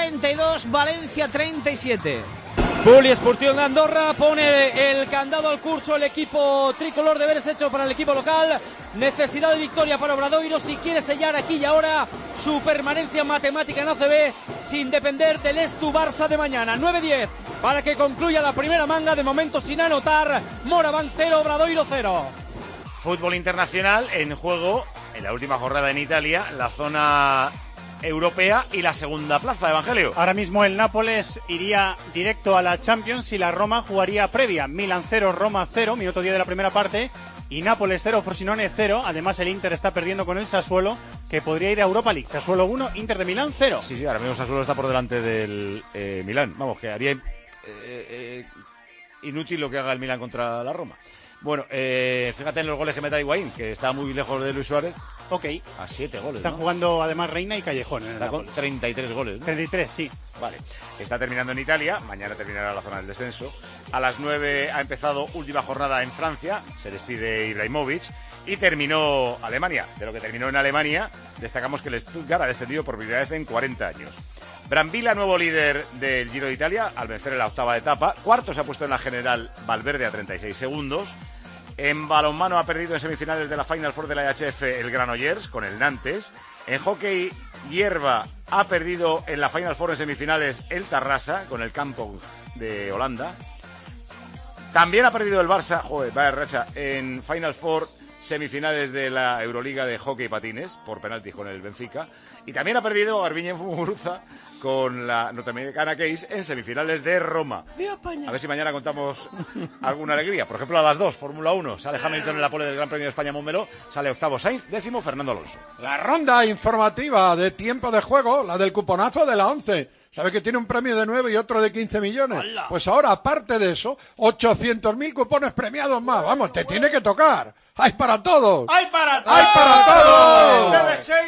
42, Valencia 37. Poliesportivo de Andorra pone el candado al curso el equipo tricolor, deberes hecho para el equipo local, necesidad de victoria para Obradoiro si quiere sellar aquí y ahora su permanencia matemática en ACB sin depender del Estu Barça de mañana. 9-10 para que concluya la primera manga, de momento sin anotar, Moraván 0, Obradoiro 0. Fútbol internacional en juego en la última jornada en Italia, la zona europea y la segunda plaza, Evangelio. Ahora mismo el Nápoles iría directo a la Champions y la Roma jugaría previa. Milan 0, Roma 0, minuto 10 de la primera parte, y Nápoles 0, Frosinone 0. Además el Inter está perdiendo con el Sassuolo, que podría ir a Europa League. Sassuolo 1, Inter de Milán 0. Sí, ahora mismo Sassuolo está por delante del Milán. Vamos, que haría inútil lo que haga el Milán contra la Roma. Bueno, fíjate en los goles que mete Higuaín, que está muy lejos de Luis Suárez. Ok. A 7 goles. Están ¿no? jugando además Reina y Callejón. Está con 33 goles, ¿no? 33, sí. Vale. Está terminando en Italia. Mañana terminará la zona del descenso. A las 9 ha empezado última jornada en Francia. Se despide Ibrahimovic. Y terminó Alemania. De lo que terminó en Alemania, destacamos que el Stuttgart ha descendido por primera vez en 40 años. Brambilla, nuevo líder del Giro de Italia, al vencer en la octava etapa. Cuarto se ha puesto en la general Valverde a 36 segundos. En balonmano ha perdido en semifinales de la Final Four de la IHF el Granollers con el Nantes. En hockey hierba ha perdido en la Final Four en semifinales el Tarrasa con el Kampong de Holanda. También ha perdido el Barça, vaya racha, en Final Four semifinales de la Euroliga de hockey patines por penaltis con el Benfica. Y también ha perdido Garbiñe Muguruza con la norteamericana Case en semifinales de Roma. A ver si mañana contamos alguna alegría. Por ejemplo, a las 2, Fórmula 1. Sale Hamilton en la pole del Gran Premio de España Montmeló. Sale octavo Sainz, décimo Fernando Alonso. La ronda informativa de tiempo de juego, la del cuponazo de la 11. ¿Sabe que tiene un premio de 9 y otro de 15 millones? ¡Hala! Pues ahora, aparte de eso, 800.000 cupones premiados más. Vamos, te tiene que tocar. ¡Hay para todos! ¡Hay para todos! ¡Hay para todos!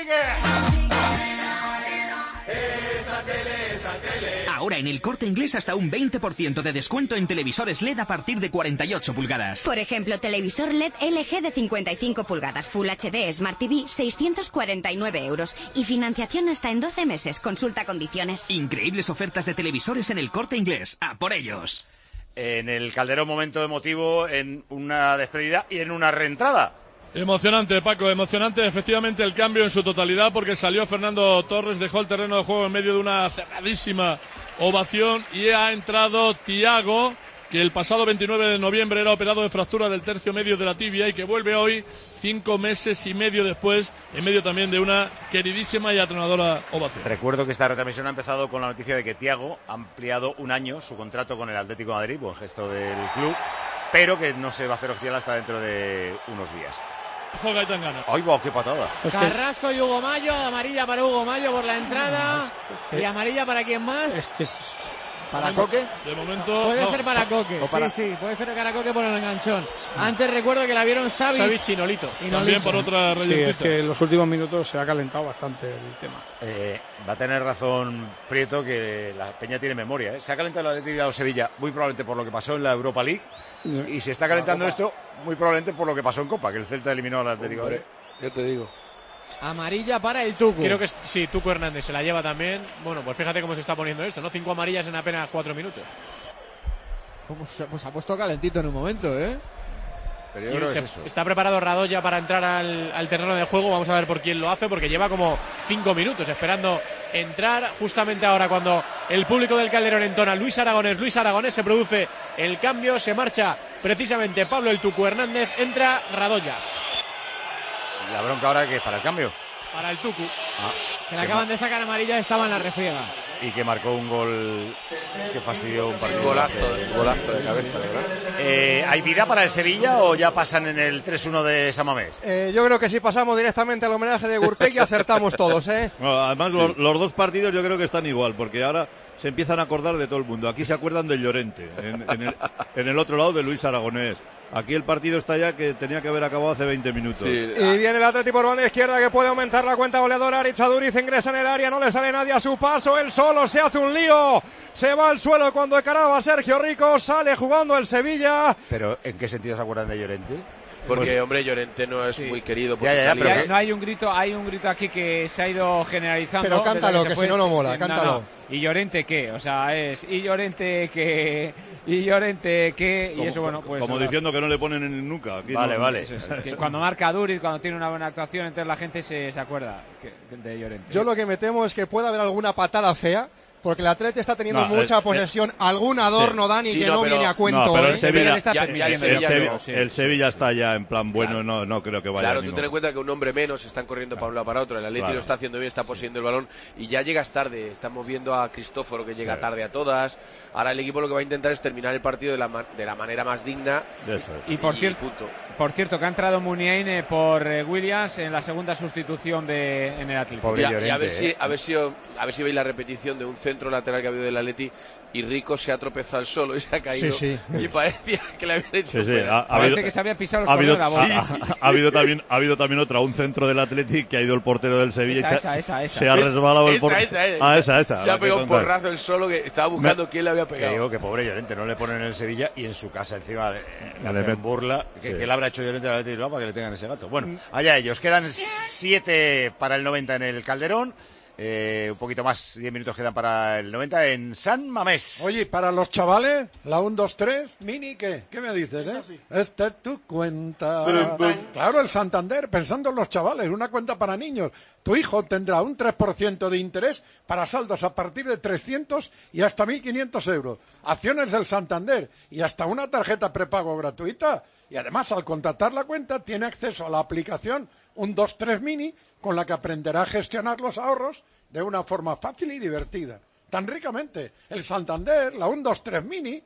Ahora en El Corte Inglés hasta un 20% de descuento en televisores LED a partir de 48 pulgadas. Por ejemplo, televisor LED LG de 55 pulgadas Full HD Smart TV, 649 euros. Y financiación hasta en 12 meses. Consulta condiciones. Increíbles ofertas de televisores en El Corte Inglés. ¡A por ellos! En el Calderón, momento emotivo, en una despedida y en una reentrada. Emocionante, Paco, emocionante efectivamente el cambio en su totalidad, porque salió Fernando Torres, dejó el terreno de juego en medio de una cerradísima ovación y ha entrado Thiago, que el pasado 29 de noviembre era operado de fractura del tercio medio de la tibia y que vuelve hoy 5 meses y medio después, en medio también de una queridísima y atronadora ovación. Recuerdo que esta retransmisión ha empezado con la noticia de que Thiago ha ampliado un año su contrato con el Atlético de Madrid, buen gesto del club, pero que no se va a hacer oficial hasta dentro de unos días. ¡Ay, va, qué patada! Carrasco y Hugo Mallo, amarilla para Hugo Mallo por la entrada. ¿Y amarilla para quién más? ¿Para Coque? De momento. Puede ser para Coque. Sí, puede ser para Coque por el enganchón. Antes recuerdo que la vieron Savic y Nolito. También por otra Sí, es que en los últimos minutos se ha calentado bastante el tema. Va a tener razón Prieto que la Peña tiene memoria, ¿eh? Se ha calentado el Atlético de Sevilla, muy probablemente por lo que pasó en la Europa League. Y se está calentando esto muy probablemente por lo que pasó en Copa, que el Celta eliminó al Atlético de Madrid. Yo te digo. Amarilla para el Tucu. Creo que sí, Tucu Hernández se la lleva también. Bueno, pues fíjate cómo se está poniendo esto, ¿no? 5 amarillas en apenas 4 minutos. Pues ha puesto calentito en un momento, ¿eh? Pero yo creo que es eso. Está preparado Radoya para entrar al terreno de juego. Vamos a ver por quién lo hace, porque lleva como 5 minutos esperando entrar. Justamente ahora, cuando el público del Calderón entona Luis Aragonés, se produce el cambio, se marcha precisamente Pablo el Tucu Hernández, entra Radoya. La bronca ahora que es para el cambio. Para el Tucu. Que le acaban de sacar amarilla, estaba en la refriega. Y que marcó un gol que fastidió un partido. Golazo de cabeza, ¿verdad? ¿Hay vida para el Sevilla o ya pasan en el 3-1 de San Mamés? Yo creo que si pasamos directamente al homenaje de Gurpegui acertamos todos, ¿eh? No, además, sí. los dos partidos yo creo que están igual, porque ahora se empiezan a acordar de todo el mundo. Aquí se acuerdan de Llorente, en el otro lado de Luis Aragonés. Aquí el partido está ya que tenía que haber acabado hace 20 minutos. Sí. Y viene el Atlético por banda izquierda que puede aumentar la cuenta goleadora. Aritz Aduriz ingresa en el área, no le sale nadie a su paso. Él solo se hace un lío. Se va al suelo cuando encaraba a Sergio Rico. Sale jugando el Sevilla. ¿Pero en qué sentido se acuerdan de Llorente? Porque, hombre, Llorente no es muy querido. Pero no hay un grito aquí que se ha ido generalizando. Pero cántalo, que si no, no mola, cántalo. No. ¿Y Llorente qué? O sea, ¿y Llorente qué? Y eso, bueno, pues... Como diciendo que no le ponen nunca. Aquí vale. Eso es, que cuando marca Duriz, cuando tiene una buena actuación, entonces la gente se acuerda de Llorente. Yo lo que me temo es que pueda haber alguna patada fea, porque el Atleti está teniendo mucha posesión. Algún adorno, Dani, que no viene a cuento. No, pero ¿eh? el Sevilla está ya en plan bueno, no creo que vaya. Claro, tú ten en cuenta que un hombre menos están corriendo para un lado para otro. El Atleti lo está haciendo bien, está poseyendo el balón y ya llegas tarde. Estamos viendo a Cristóforo que llega tarde a todas. Ahora el equipo lo que va a intentar es terminar el partido de la manera más digna. Y por cierto, que ha entrado Muniain por Williams en la segunda sustitución en el Atlético. Y a ver si veis la repetición de un centro lateral que ha habido del Atleti y Rico se ha tropezado al solo y se ha caído y parecía que le habían hecho parece que se había pisado los cordones de la bola. Ha habido también otra, un centro del Atleti que ha ido el portero del Sevilla esa. Se ha resbalado el portero. Esa. Se ha pegado un porrazo el solo que estaba buscando quién le había pegado. Que digo que pobre Llorente, no le ponen en el Sevilla y en su casa encima le hacen burla. ¿Qué le habrá hecho Llorente al Atleti para que le tengan ese gato? Bueno, allá ellos. Quedan 7 para el 90 en el Calderón. Un poquito más, 10 minutos quedan para el 90 en San Mamés. Oye, para los chavales, la 1, 2, 3, Mini, ¿qué me dices? Esta es tu cuenta. Claro, el Santander, pensando en los chavales, una cuenta para niños. Tu hijo tendrá un 3% de interés para saldos a partir de 300 y hasta 1.500 euros. Acciones del Santander y hasta una tarjeta prepago gratuita. Y además, al contratar la cuenta, tiene acceso a la aplicación 1, 2, 3 Mini, con la que aprenderá a gestionar los ahorros de una forma fácil y divertida. Tan ricamente. El Santander, la 1, 2, 3 Mini,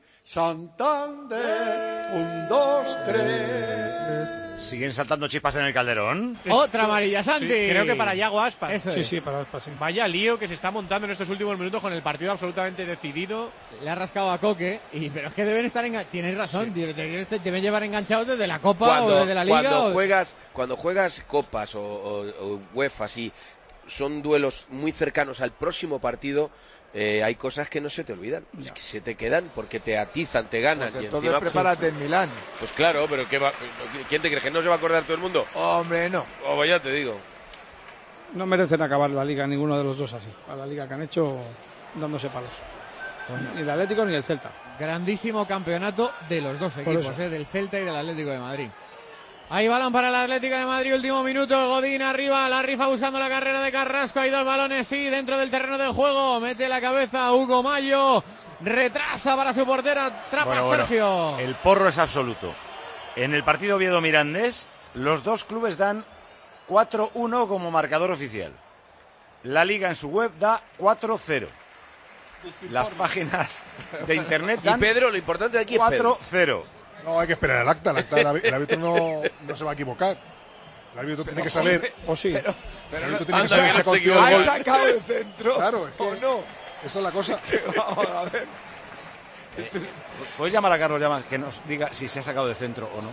Santander, 1, 2, 3. Siguen saltando chispas en el Calderón. Otra amarilla, Santi. Sí, creo que para Yago Aspas. Sí, para Aspas, sí. Vaya lío que se está montando en estos últimos minutos con el partido absolutamente decidido. Le ha rascado a Coque, pero es que deben estar enganchados. Tienes razón, deben llevar enganchados desde la Copa o desde la Liga. Cuando juegas Copas o UEFA, sí, son duelos muy cercanos al próximo partido. Hay cosas que no se te olvidan, es que se te quedan porque te atizan, te ganan. Pues y entonces encima, prepárate en Milán. Pues claro, pero ¿quién te crees? ¿Que no se va a acordar todo el mundo? Hombre, no. Pues ya te digo. No merecen acabar la Liga ninguno de los dos así. A la Liga que han hecho dándose palos. Ni el Atlético ni el Celta. Grandísimo campeonato de los dos equipos, del Celta y del Atlético de Madrid. Hay balón para el Atlético de Madrid, último minuto. Godín arriba, la rifa buscando la carrera de Carrasco. Hay 2 balones, dentro del terreno del juego. Mete la cabeza Hugo Mallo. retrasa para su portero, atrapa Sergio. El porro es absoluto. En el partido Oviedo-Mirandés, los dos clubes dan 4-1 como marcador oficial. La Liga en su web da 4-0. Las páginas de internet dan. Y Pedro, lo importante de aquí es 4-0. No, hay que esperar el acta. El árbitro no se va a equivocar. El árbitro tiene que saber. O sí. El árbitro tiene que saber si ha concedido el ¿Ha gol. sacado de centro? Claro, es que ¿O no? esa es la cosa. Vamos a ver. ¿Puedes llamar a Carlos Llamas que nos diga si se ha sacado de centro o no?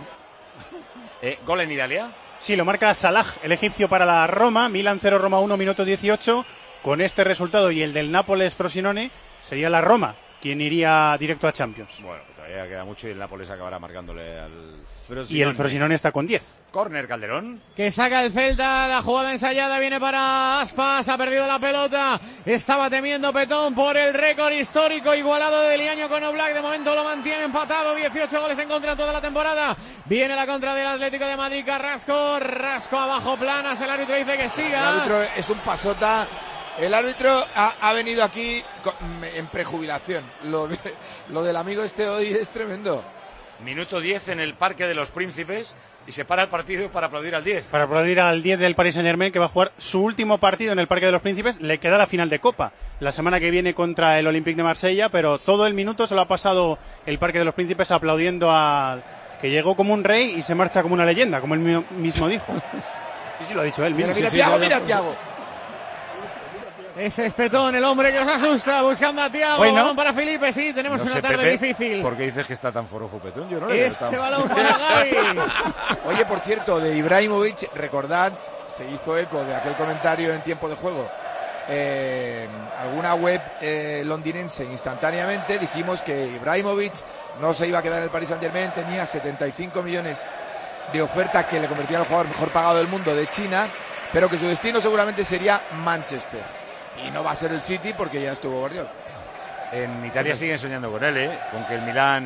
¿Gol en Italia? Sí, lo marca Salah, el egipcio para la Roma. Milan 0, Roma 1, minuto 18. Con este resultado y el del Nápoles-Frosinone, sería la Roma quien iría directo a Champions. Bueno, todavía queda mucho y el Nápoles acabará marcándole al Frosinone. Y el Frosinone está con 10. Córner, Calderón. Que saca el Celta, la jugada ensayada viene para Aspas, ha perdido la pelota. Estaba temiendo Petón por el récord histórico igualado de Liaño con Oblak. De momento lo mantiene empatado, 18 goles en contra toda la temporada. Viene la contra del Atlético de Madrid, Carrasco abajo planas, el árbitro dice que siga. El árbitro es un pasota. El árbitro ha venido aquí en prejubilación. Lo del amigo este hoy es tremendo. Minuto 10 en el Parque de los Príncipes y se para el partido para aplaudir al 10. Para aplaudir al 10 del Paris Saint-Germain, que va a jugar su último partido en el Parque de los Príncipes. Le queda la final de Copa la semana que viene contra el Olympique de Marsella, pero todo el minuto se lo ha pasado el Parque de los Príncipes aplaudiendo al que llegó como un rey y se marcha como una leyenda, como él mismo dijo. Sí, lo ha dicho él. Mira, Thiago. Ese es Petón, el hombre que os asusta, buscando a Thiago. Bueno. Balón para Felipe, sí, tenemos una tarde Pepe, difícil. ¿Por qué dices que está tan forofo Petón? Yo no le Ese balón para Gavi. Oye, por cierto, de Ibrahimovic, recordad, se hizo eco de aquel comentario en tiempo de juego. Alguna web londinense instantáneamente dijimos que Ibrahimovic no se iba a quedar en el Paris Saint-Germain, tenía 75 millones de oferta que le convertía en el jugador mejor pagado del mundo de China, pero que su destino seguramente sería Manchester. Y no va a ser el City porque ya estuvo Guardiola. En Italia siguen soñando con él, con que el Milán.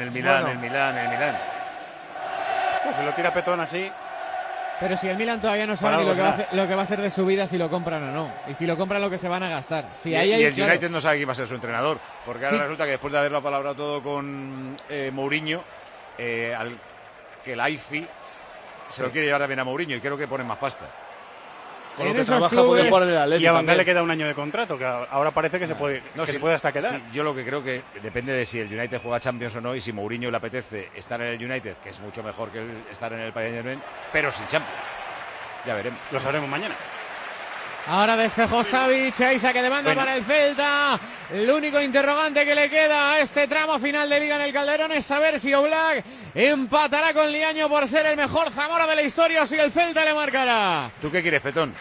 Pues se lo tira Petón así. Pero si el Milan todavía no sabe ni lo que va a ser de su vida, si lo compran o no. Y si lo compran, lo que se van a gastar. Y el United no sabe quién va a ser su entrenador. Porque ahora resulta que después de haberlo apalabrado todo con Mourinho, al que el AIFI se lo quiere llevar también a Mourinho y creo que ponen más pasta. Con lo que trabaja puede jugar el Atlético. Y a Van Gaal le queda un año de contrato, que ahora parece que se puede hasta quedar. Sí, yo lo que creo que depende de si el United juega Champions o no y si Mourinho le apetece estar en el United, que es mucho mejor que estar en el Paris Saint-Germain, pero sin Champions. Ya veremos. Lo sabremos mañana. Ahora despejó Savic, ahí saque de banda para el Celta. El único interrogante que le queda a este tramo final de Liga en el Calderón es saber si Oblak empatará con Liaño por ser el mejor Zamora de la historia o si el Celta le marcará. ¿Tú qué quieres, Petón?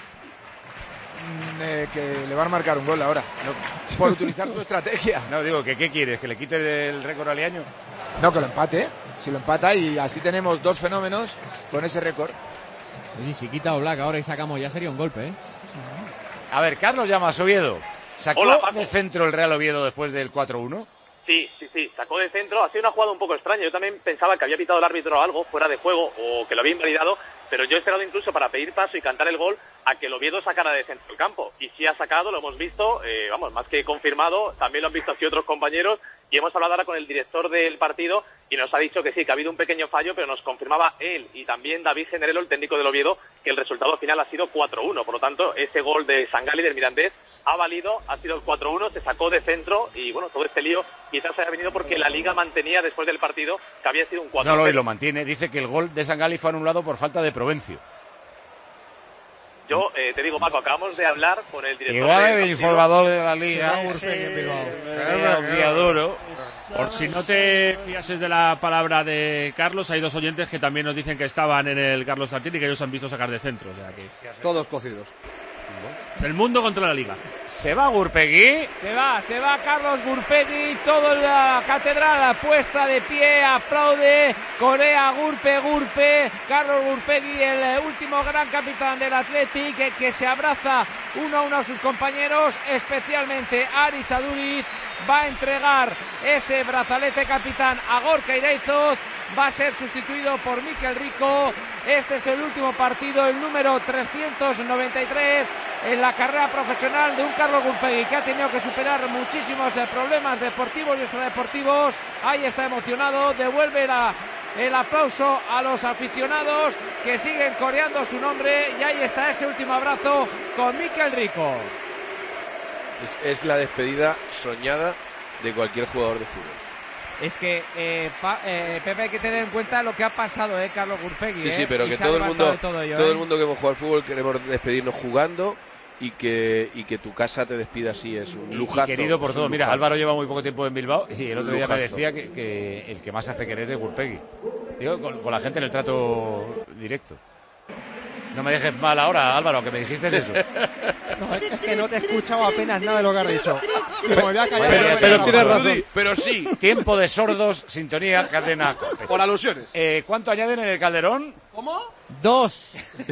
Que le van a marcar un gol ahora. No, por utilizar tu estrategia. No, digo, ¿qué quieres? ¿Que le quite el récord a Liaño? No, que lo empate. Si lo empata y así tenemos dos fenómenos con ese récord. Y si quita Oblak ahora y sacamos ya sería un golpe, A ver, Carlos Llamas, Oviedo. ¿Sacó de centro el Real Oviedo después del 4-1? Sí, sacó de centro. Ha sido una jugada un poco extraña. Yo también pensaba que había pitado el árbitro algo fuera de juego o que lo había invalidado, pero yo he esperado incluso para pedir paso y cantar el gol a que el Oviedo sacara de centro del campo. Y si ha sacado, lo hemos visto, más que confirmado, también lo han visto así otros compañeros, y hemos hablado ahora con el director del partido y nos ha dicho que sí, que ha habido un pequeño fallo, pero nos confirmaba él y también David Generelo, el técnico del Oviedo, que el resultado final ha sido 4-1. Por lo tanto, ese gol de Sangali del Mirandés ha valido, ha sido el 4-1, se sacó de centro y bueno, todo este lío quizás haya venido porque la Liga mantenía después del partido que había sido un 4-0. No, y lo mantiene. Dice que el gol de Sangali fue anulado por falta de Provencio. Yo te digo, Paco, acabamos de hablar con el director. Igual el informador de la Liga. Por si no te fiases de la palabra de Carlos, hay dos oyentes que también nos dicen que estaban en el Carlos Tartiere y que ellos han visto sacar de centro. O sea que todos cogidos. El mundo contra la Liga. Se va Gurpegui. Se va Carlos Gurpegui. Toda la catedral puesta de pie, aplaude. Corea, Gurpe. Carlos Gurpegui, el último gran capitán del Athletic, que se abraza uno a uno a sus compañeros, especialmente Aritz Aduriz. Va a entregar ese brazalete capitán a Gorka Iraizoz. va a ser sustituido por Mikel Rico. Este es el último partido, el número 393 en la carrera profesional de un Carlos Gurpegui, que ha tenido que superar muchísimos problemas deportivos y extradeportivos. Ahí está emocionado, devuelve el aplauso a los aficionados que siguen coreando su nombre, y ahí está ese último abrazo con Mikel Rico. Es la despedida soñada de cualquier jugador de fútbol. Es que Pepe, hay que tener en cuenta lo que ha pasado, Carlos Gurpegui. Sí, pero que todo el mundo que hemos jugado al fútbol queremos despedirnos jugando, y que tu casa te despida así, es un lujazo. Y querido por todo. Mira, lujazo. Álvaro lleva muy poco tiempo en Bilbao y el otro día me decía que el que más hace querer es Gurpegui. Digo, con la gente en el trato directo. No me dejes mal ahora, Álvaro, que me dijiste eso. No, es que no te he escuchado apenas nada de lo que has dicho. Pero tienes razón. Pero sí. Tiempo de sordos, sintonía, cadena. Por alusiones. ¿Cuánto añaden en el Calderón? ¿Cómo? 2.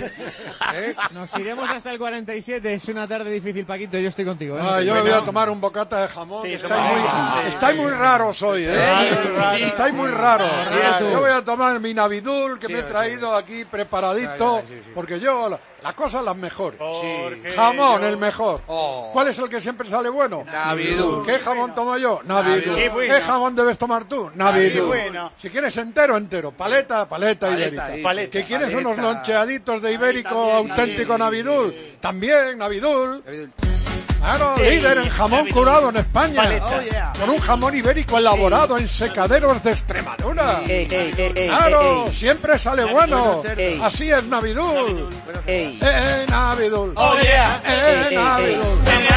Nos iremos hasta el 47. Es una tarde difícil, Paquito. Yo estoy contigo. Yo me voy a tomar un bocata de jamón. Sí, estáis muy raros hoy, estáis muy raros. Yo voy a tomar mi Navidul, que me he traído aquí preparadito, porque yo las cosas las mejores. Jamón, el mejor. ¿Cuál es el que siempre sale bueno? Navidul. ¿Qué jamón tomo yo? Navidul. ¿Qué jamón debes tomar tú? Navidul. Si quieres entero. Paleta ibérica. ¿Que quieres unos loncheaditos de ibérico auténtico Navidul? También Navidul. Claro, líder en jamón curado en España. Con un jamón ibérico elaborado en secaderos de Extremadura. Claro, siempre sale bueno. Así es Navidul. Navidul. Navidul.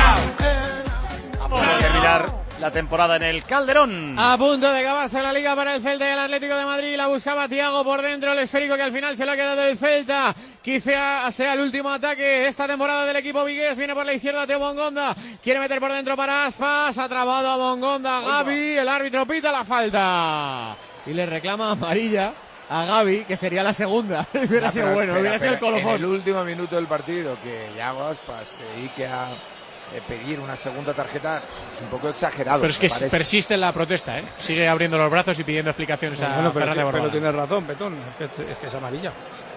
Vamos a terminar la temporada en el Calderón. A punto de acabarse la liga para el Celta y el Atlético de Madrid. La buscaba Thiago por dentro, el esférico que al final se lo ha quedado el Celta. Quizá sea el último ataque esta temporada del equipo vigués. Viene por la izquierda Teo Bongonda. Quiere meter por dentro para Aspas. Ha trabado a Bongonda. Gavi. El árbitro pita la falta. Y le reclama amarilla a Gavi, que sería la segunda. Hubiera sido bueno, hubiera sido el colofón. En el último minuto del partido, que Yago Aspas se dedique a pedir una segunda tarjeta, es un poco exagerado. Pero es que persiste en la protesta, sigue abriendo los brazos y pidiendo explicaciones a Fernández Bordalás. Pero tienes razón, Petón, es que es amarilla.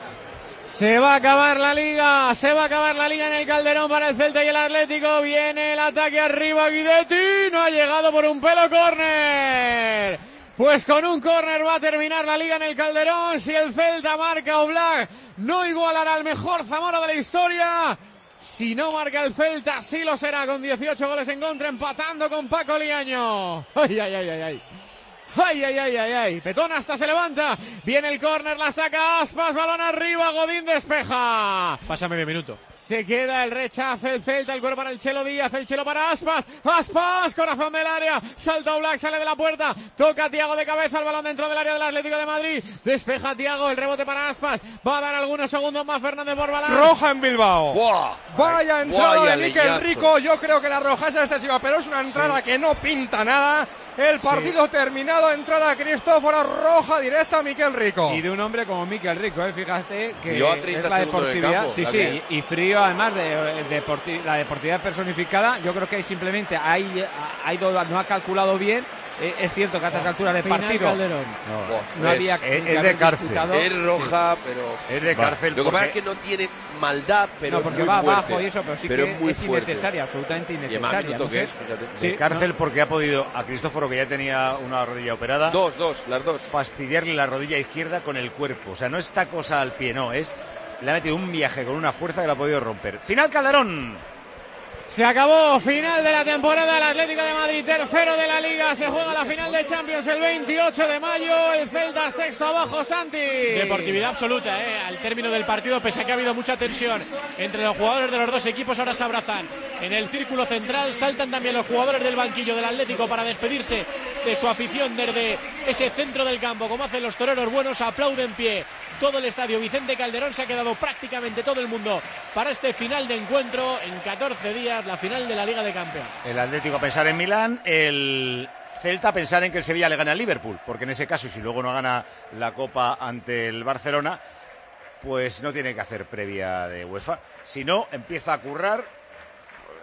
Se va a acabar la liga en el Calderón para el Celta y el Atlético. Viene el ataque arriba, Guidetti, no ha llegado por un pelo, córner. Pues con un córner va a terminar la liga en el Calderón. Si el Celta marca, Oblak no igualará al mejor Zamora de la historia. Si no marca el Celta, sí lo será, con 18 goles en contra, empatando con Paco Liaño. ¡Ay! Petón hasta se levanta. Viene el córner, la saca Aspas, balón arriba, Godín despeja. Pasa medio minuto. Se queda el rechazo, el Celta, el cuero para el Chelo Díaz, el Chelo para Aspas. Aspas, corazón del área, salta Oblak, sale de la puerta, toca Thiago de cabeza, el balón dentro del área del Atlético de Madrid. Despeja Thiago, el rebote para Aspas. Va a dar algunos segundos más Fernández Bordalás. Roja en Bilbao. ¡Buah! Vaya entrada de Mikel Rico. Yo creo que la roja es excesiva, pero es una entrada que no pinta nada. El partido terminado, entrada Cristóforo, roja directa a Mikel Rico. Y de un hombre como Mikel Rico, fíjate que yo a 30 es la deportividad. Campo, sí, y frío además de la deportividad personificada. Yo creo que simplemente no ha calculado bien. Es cierto que a estas alturas del partido no había es de cárcel. Es roja, pero es de cárcel. Lo que pasa es que no tiene maldad, pero no, porque muy va fuerte, abajo y eso, pero sí que es innecesaria, absolutamente innecesaria. No sé. De cárcel porque ha podido a Cristóforo, que ya tenía una rodilla operada, las dos, fastidiarle la rodilla izquierda con el cuerpo. O sea, no esta cosa al pie, no, le ha metido un viaje con una fuerza que la ha podido romper. Final Calderón. Se acabó, final de la temporada, el Atlético de Madrid tercero de la Liga, se juega la final de Champions el 28 de mayo, el Celta sexto abajo, Santi. Deportividad absoluta, al término del partido, pese a que ha habido mucha tensión entre los jugadores de los dos equipos, ahora se abrazan en el círculo central, saltan también los jugadores del banquillo del Atlético para despedirse de su afición desde ese centro del campo, como hacen los toreros buenos, aplaude en pie todo el estadio Vicente Calderón, se ha quedado prácticamente todo el mundo para este final de encuentro, en 14 días, la final de la Liga de Campeones. El Atlético a pensar en Milán, el Celta a pensar en que el Sevilla le gane al Liverpool, porque en ese caso, si luego no gana la Copa ante el Barcelona, pues no tiene que hacer previa de UEFA. Si no, empieza a currar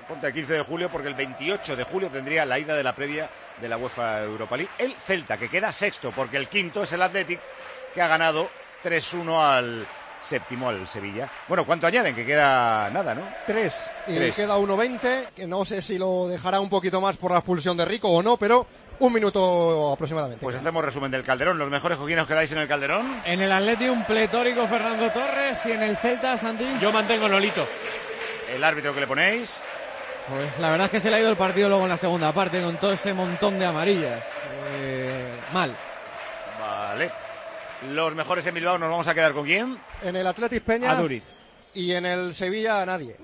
ponte a 15 de julio, porque el 28 de julio tendría la ida de la previa de la UEFA Europa League. El Celta, que queda sexto, porque el quinto es el Athletic, que ha ganado 3-1 al séptimo, al Sevilla. Bueno, ¿cuánto añaden? Que queda nada, ¿no? 3. Y queda 1:20, que no sé si lo dejará un poquito más por la expulsión de Rico o no, pero 1 minuto aproximadamente. Pues hacemos resumen del Calderón. ¿Los mejores con quién os quedáis en el Calderón? En el Atleti un pletórico Fernando Torres y en el Celta, Santi. Yo mantengo Nolito. ¿El árbitro que le ponéis? Pues la verdad es que se le ha ido el partido luego en la segunda parte con todo ese montón de amarillas. Mal. Vale. Los mejores en Bilbao, ¿nos vamos a quedar con quién? En el Athletic Peña. Aduriz. Y en el Sevilla nadie.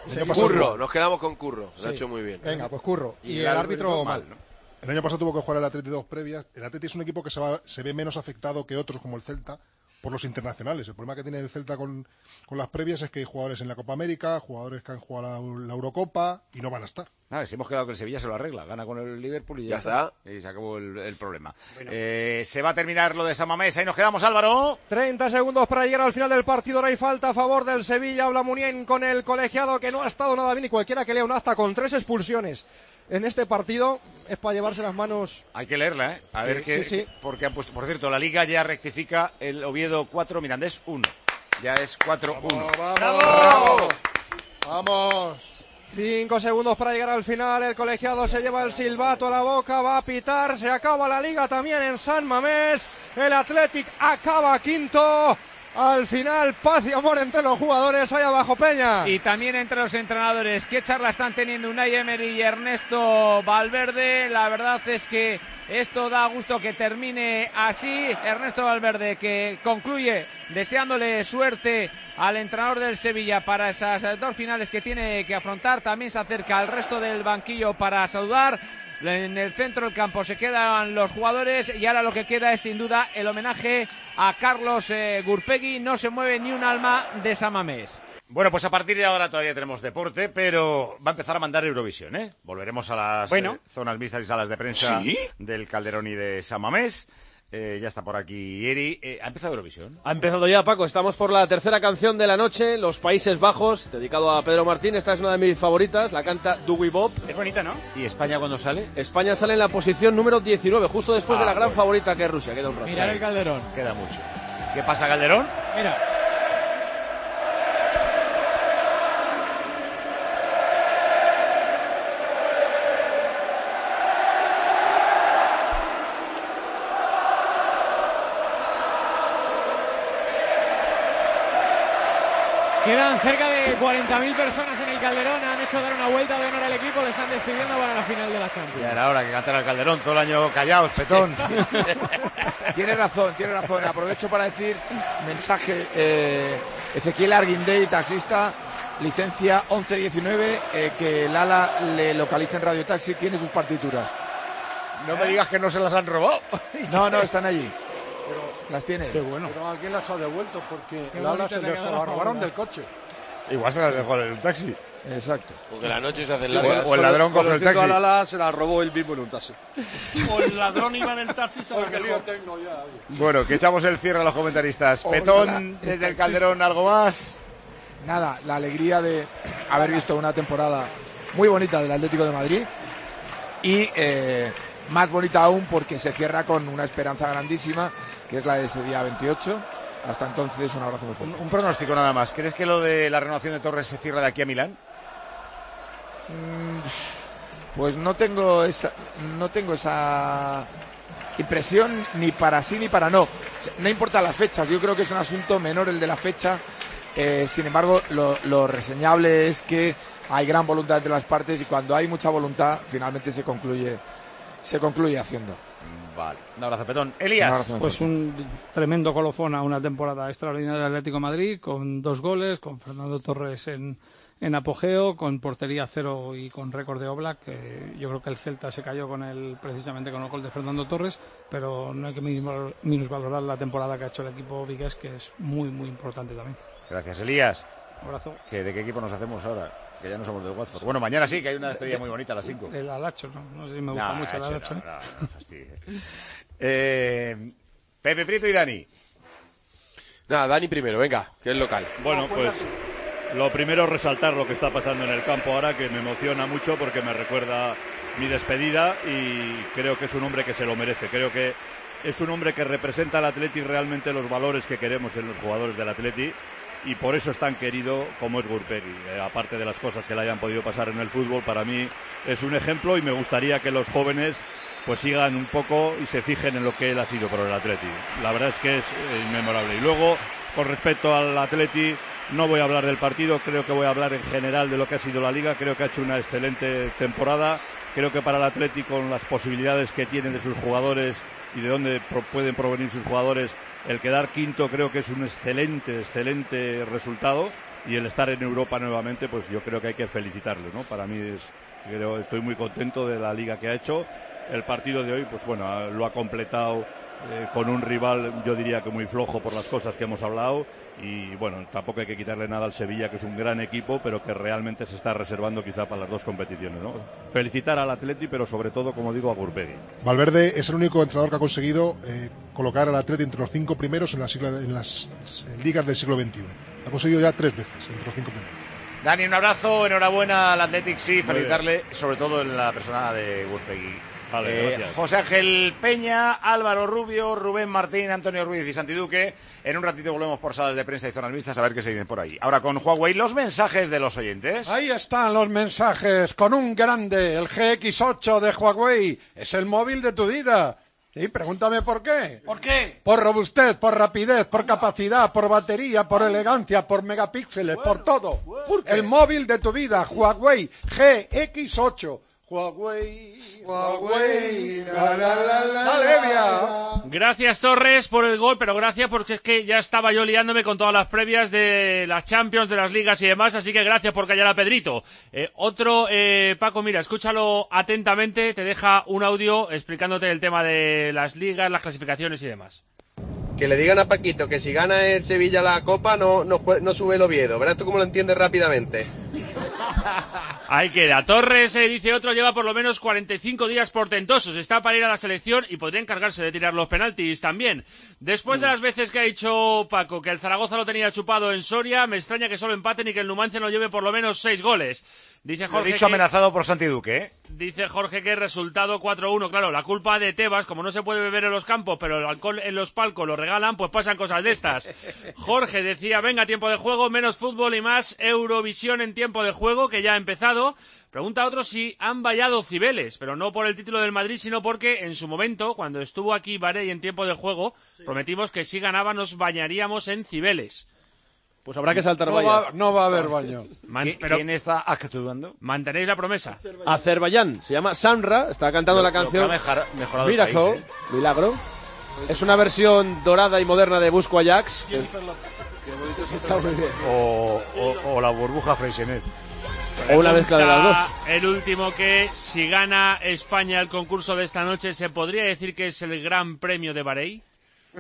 Curro, nos quedamos con Curro. Lo ha hecho muy bien. Venga, pues Curro. Y el árbitro mal, ¿no? El año pasado tuvo que jugar el Atleti 2 previas. El Atleti es un equipo que se ve menos afectado que otros como el Celta por los internacionales. El problema que tiene el Celta con las previas es que hay jugadores en la Copa América, jugadores que han jugado la Eurocopa y no van a estar. Si hemos quedado que el Sevilla se lo arregla, gana con el Liverpool y ya está. Y se acabó el problema. Bueno. Se va a terminar lo de San Mamés, ahí nos quedamos, Álvaro. 30 segundos para llegar al final del partido, ahora hay falta a favor del Sevilla, habla Muniain con el colegiado que no ha estado nada bien y cualquiera que lea un acta con 3 expulsiones en este partido es para llevarse las manos. Hay que leerla, a ver qué, porque han puesto, por cierto, la Liga ya rectifica, el Oviedo 4, Mirandés 1. Ya es 4-1. ¡Vamos! ¡Vamos! 5 segundos para llegar al final, el colegiado se lleva el silbato a la boca, va a pitar, se acaba la Liga también en San Mamés, el Athletic acaba quinto. Al final, paz y amor entre los jugadores, ahí abajo Peña. Y también entre los entrenadores. ¿Qué charla están teniendo Unai Emery y Ernesto Valverde? La verdad es que esto da gusto que termine así. Ernesto Valverde, que concluye deseándole suerte al entrenador del Sevilla para esas 2 finales que tiene que afrontar. También se acerca al resto del banquillo para saludar. En el centro del campo se quedan los jugadores y ahora lo que queda es sin duda el homenaje a Carlos Gurpegui. No se mueve ni un alma de San Mamés. Bueno, pues a partir de ahora todavía tenemos deporte, pero va a empezar a mandar Eurovisión, ¿eh? Volveremos a las zonas mixtas y salas de prensa del Calderón y de San Mamés. Ya está por aquí Eri. ¿Ha empezado Eurovisión? Ha empezado ya, Paco. Estamos por la tercera canción de la noche, Los Países Bajos, dedicado a Pedro Martín. Esta es una de mis favoritas, la canta Dougie Bob. Es bonita, ¿no? ¿Y España cuándo sale? España sale en la posición número 19, justo después de la gran favorita que es Rusia. Queda un rato. Mira el Calderón. Queda mucho. ¿Qué pasa, Calderón? Mira. Quedan cerca de 40.000 personas en el Calderón, han hecho dar una vuelta de honor al equipo, le están despidiendo para la final de la Champions. Ya era hora que cantara el Calderón, todo el año callaos, petón. Tiene razón, aprovecho para decir, mensaje, Ezequiel Arguindey, taxista, licencia 1119, que Lala le localice en Radio Taxi, tiene sus partituras. No me digas que no se las han robado. No, están allí. Las tiene. Qué bueno. Pero ¿a quién las ha devuelto? Porque Lala se las robaron del coche. Igual se las dejó en un taxi. Exacto. Porque la noche se hace larga. O el ladrón coge el taxi. A Lala se la robó él mismo en un taxi. O el ladrón iba en el taxi y se la dejó. Bueno, que echamos el cierre a los comentaristas. Petón, desde el Calderón, ¿algo más? Nada, la alegría de haber visto una temporada muy bonita del Atlético de Madrid y más bonita aún porque se cierra con una esperanza grandísima, que es la de ese día 28. Hasta entonces, un abrazo muy fuerte. Un pronóstico nada más. ¿Crees que lo de la renovación de Torres se cierra de aquí a Milán? Pues no tengo esa impresión ni para sí ni para no. O sea, no importa las fechas, yo creo que es un asunto menor el de la fecha. Sin embargo, lo reseñable es que hay gran voluntad de las partes y cuando hay mucha voluntad, finalmente se concluye haciendo. Vale, un abrazo, Petón. Elías. Pues un tremendo colofón a una temporada extraordinaria del Atlético de Madrid, con 2 goles, con Fernando Torres en apogeo, con portería 0 y con récord de Oblak. Yo creo que el Celta se cayó precisamente con el gol de Fernando Torres, pero no hay que minusvalorar la temporada que ha hecho el equipo vigués, que es muy, muy importante también. Gracias, Elías. Un abrazo. ¿De qué equipo nos hacemos ahora? Que ya no somos del Watford. Bueno, mañana sí, que hay una despedida muy bonita a las 5. El Alacho, no sé si me gusta mucho el Alacho. No fastidies. Pepe Prieto y Dani. Nada, Dani primero, venga, que es local. Bueno, pues Lo primero, resaltar lo que está pasando en el campo ahora, que me emociona mucho porque me recuerda mi despedida y creo que es un hombre que se lo merece. Creo que es un hombre que representa al Atleti realmente los valores que queremos en los jugadores del Atleti y por eso es tan querido como es Gurpegui. Aparte de las cosas que le hayan podido pasar en el fútbol, para mí es un ejemplo y me gustaría que los jóvenes pues sigan un poco y se fijen en lo que él ha sido por el Atleti. La verdad es que es inmemorable. Y luego, con respecto al Atleti, no voy a hablar del partido, creo que voy a hablar en general de lo que ha sido la Liga. Creo que ha hecho una excelente temporada. Creo que para el Atleti, con las posibilidades que tienen de sus jugadores y de dónde pueden provenir sus jugadores, el quedar quinto creo que es un excelente resultado. Y el estar en Europa nuevamente, pues yo creo que hay que felicitarle, ¿no? Para mí estoy muy contento de la Liga que ha hecho. El partido de hoy, pues bueno, lo ha completado con un rival, yo diría que muy flojo por las cosas que hemos hablado. Y bueno, tampoco hay que quitarle nada al Sevilla, que es un gran equipo, pero que realmente se está reservando quizá para las dos competiciones, ¿no? Felicitar al Atleti, pero sobre todo, como digo, a Gurpegui. Valverde es el único entrenador que ha conseguido colocar al Atleti entre los 5 primeros en las ligas del siglo XXI. Ha conseguido ya 3 veces entre los 5 primeros. Dani, un abrazo, enhorabuena al Athletic, sí, felicitarle, sobre todo en la persona de Gurpegui. Vale, gracias. José Ángel Peña, Álvaro Rubio, Rubén Martín, Antonio Ruiz y Santi Duque. En un ratito volvemos por salas de prensa y zonas mixtas a ver qué se dicen por ahí. Ahora con Huawei, los mensajes de los oyentes. Ahí están los mensajes, con un grande, el GX8 de Huawei. Es el móvil de tu vida. Y pregúntame por qué. ¿Por qué? Por robustez, por rapidez, por capacidad, por batería, por elegancia, por megapíxeles, por todo. El móvil de tu vida, Huawei GX8. Huawei, dale, Evia. Gracias, Torres, por el gol, pero gracias porque es que ya estaba yo liándome con todas las previas de las Champions, de las ligas y demás, así que gracias por callar a Pedrito. Paco, mira, escúchalo atentamente, te deja un audio explicándote el tema de las ligas, las clasificaciones y demás. Que le digan a Paquito que si gana el Sevilla la Copa no sube el Oviedo. ¿Verdad tú cómo lo entiendes rápidamente? Ahí queda. Torres, dice otro, lleva por lo menos 45 días portentosos. Está para ir a la selección y podría encargarse de tirar los penaltis también. Después de las veces que ha dicho Paco que el Zaragoza lo tenía chupado en Soria, me extraña que solo empaten y que el Numancia no lleve por lo menos 6 goles. Dice Jorge. Lo he dicho amenazado por Santi Duque, ¿eh? Dice Jorge que resultado 4-1. Claro, la culpa de Tebas, como no se puede beber en los campos, pero el alcohol en los palcos lo regalan, pues pasan cosas de estas. Jorge decía, venga, tiempo de juego, menos fútbol y más Eurovisión en tiempo de juego, que ya ha empezado. Pregunta a otro si han vallado Cibeles, pero no por el título del Madrid, sino porque en su momento, cuando estuvo aquí Varey en tiempo de juego, prometimos que si ganaba nos bañaríamos en Cibeles. Pues habrá que saltar vallas. No va a haber baño. ¿Quién está actuando? ¿Mantenéis la promesa? Azerbaiyán. Se llama Samra. Está cantando la canción Miracle, Milagro. Es una versión dorada y moderna de Busco Ajax. Está muy bien. O la burbuja Freixenet. O una mezcla de las dos. El último que, si gana España el concurso de esta noche, ¿se podría decir que es el Gran Premio de Bahrein? Con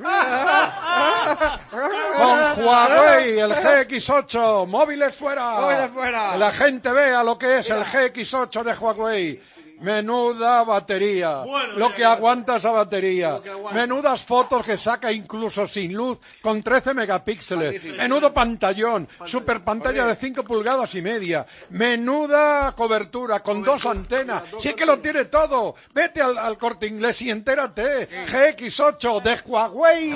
Huawei, el GX8, móviles fuera. Que la gente vea lo que es el GX8 de Huawei. Menuda batería, lo que aguanta esa batería. Menudas fotos que saca incluso sin luz, con 13 megapíxeles. Menudo pantallón, super pantalla de 5 pulgadas y media. Menuda cobertura, con 2 antenas. Sí que lo tiene todo. Vete al Corte Inglés y entérate. GX8 de Huawei.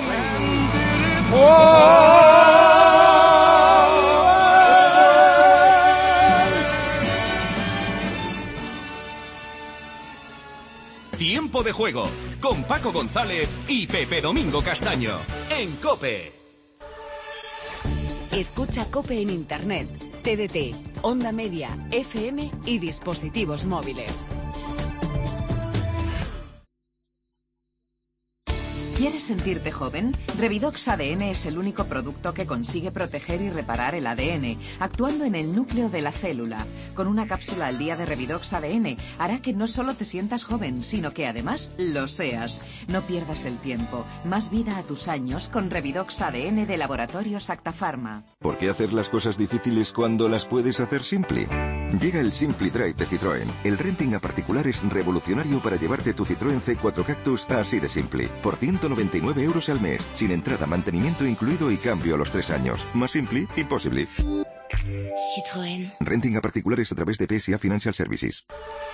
Tiempo de juego con Paco González y Pepe Domingo Castaño en COPE. Escucha COPE en Internet, TDT, Onda Media, FM y dispositivos móviles. ¿Quieres sentirte joven? Revidox ADN es el único producto que consigue proteger y reparar el ADN, actuando en el núcleo de la célula. Con una cápsula al día de Revidox ADN hará que no solo te sientas joven, sino que además lo seas. No pierdas el tiempo. Más vida a tus años con Revidox ADN de Laboratorios Acta Pharma. ¿Por qué hacer las cosas difíciles cuando las puedes hacer simple? Llega el Simply Drive de Citroën. El renting a particulares revolucionario para llevarte tu Citroën C4 Cactus así de simple. Por 199 € al mes. Sin entrada, mantenimiento incluido y cambio a los 3 años. Más simple, imposible. Citroën. Renting a particulares a través de PSA Financial Services.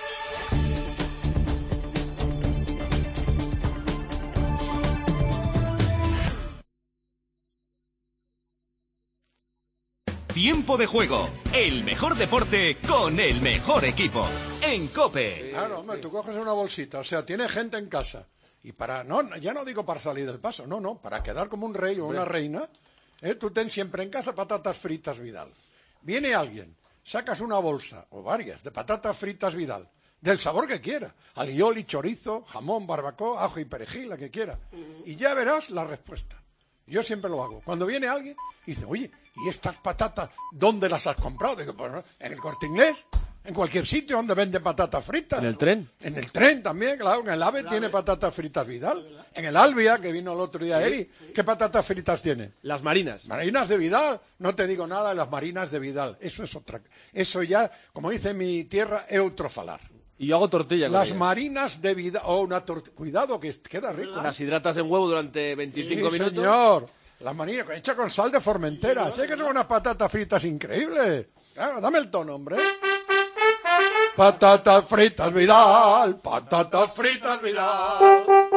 Tiempo de juego, el mejor deporte con el mejor equipo. En COPE. Claro, hombre, tú coges una bolsita, o sea, tienes gente en casa. Y ya no digo para salir del paso, no, para quedar como un rey o una reina, tú ten siempre en casa patatas fritas Vidal. Viene alguien, sacas una bolsa, o varias, de patatas fritas Vidal, del sabor que quiera. Alioli, chorizo, jamón, barbacoa, ajo y perejil, la que quiera. Y ya verás la respuesta. Yo siempre lo hago. Cuando viene alguien y dice, oye, ¿y estas patatas dónde las has comprado? Digo, pues en el Corte Inglés, en cualquier sitio donde venden patatas fritas. ¿En el tren? En el tren también, claro. En el AVE tiene patatas fritas Vidal. En el Albia, que vino el otro día Eri, ¿qué patatas fritas tiene? Las marinas. Marinas de Vidal. No te digo nada de las marinas de Vidal. Eso es otra. Eso ya, como dice en mi tierra, eutrofalar. Y yo hago tortilla. Las marinas de Vidal. Cuidado, que queda rico. Las hidratas en huevo durante 25 minutos. Señor. Las marinas hechas con sal de Formentera. Sé que son unas patatas fritas increíbles. Claro, dame el tono, hombre. Patatas fritas Vidal. Patatas fritas Vidal.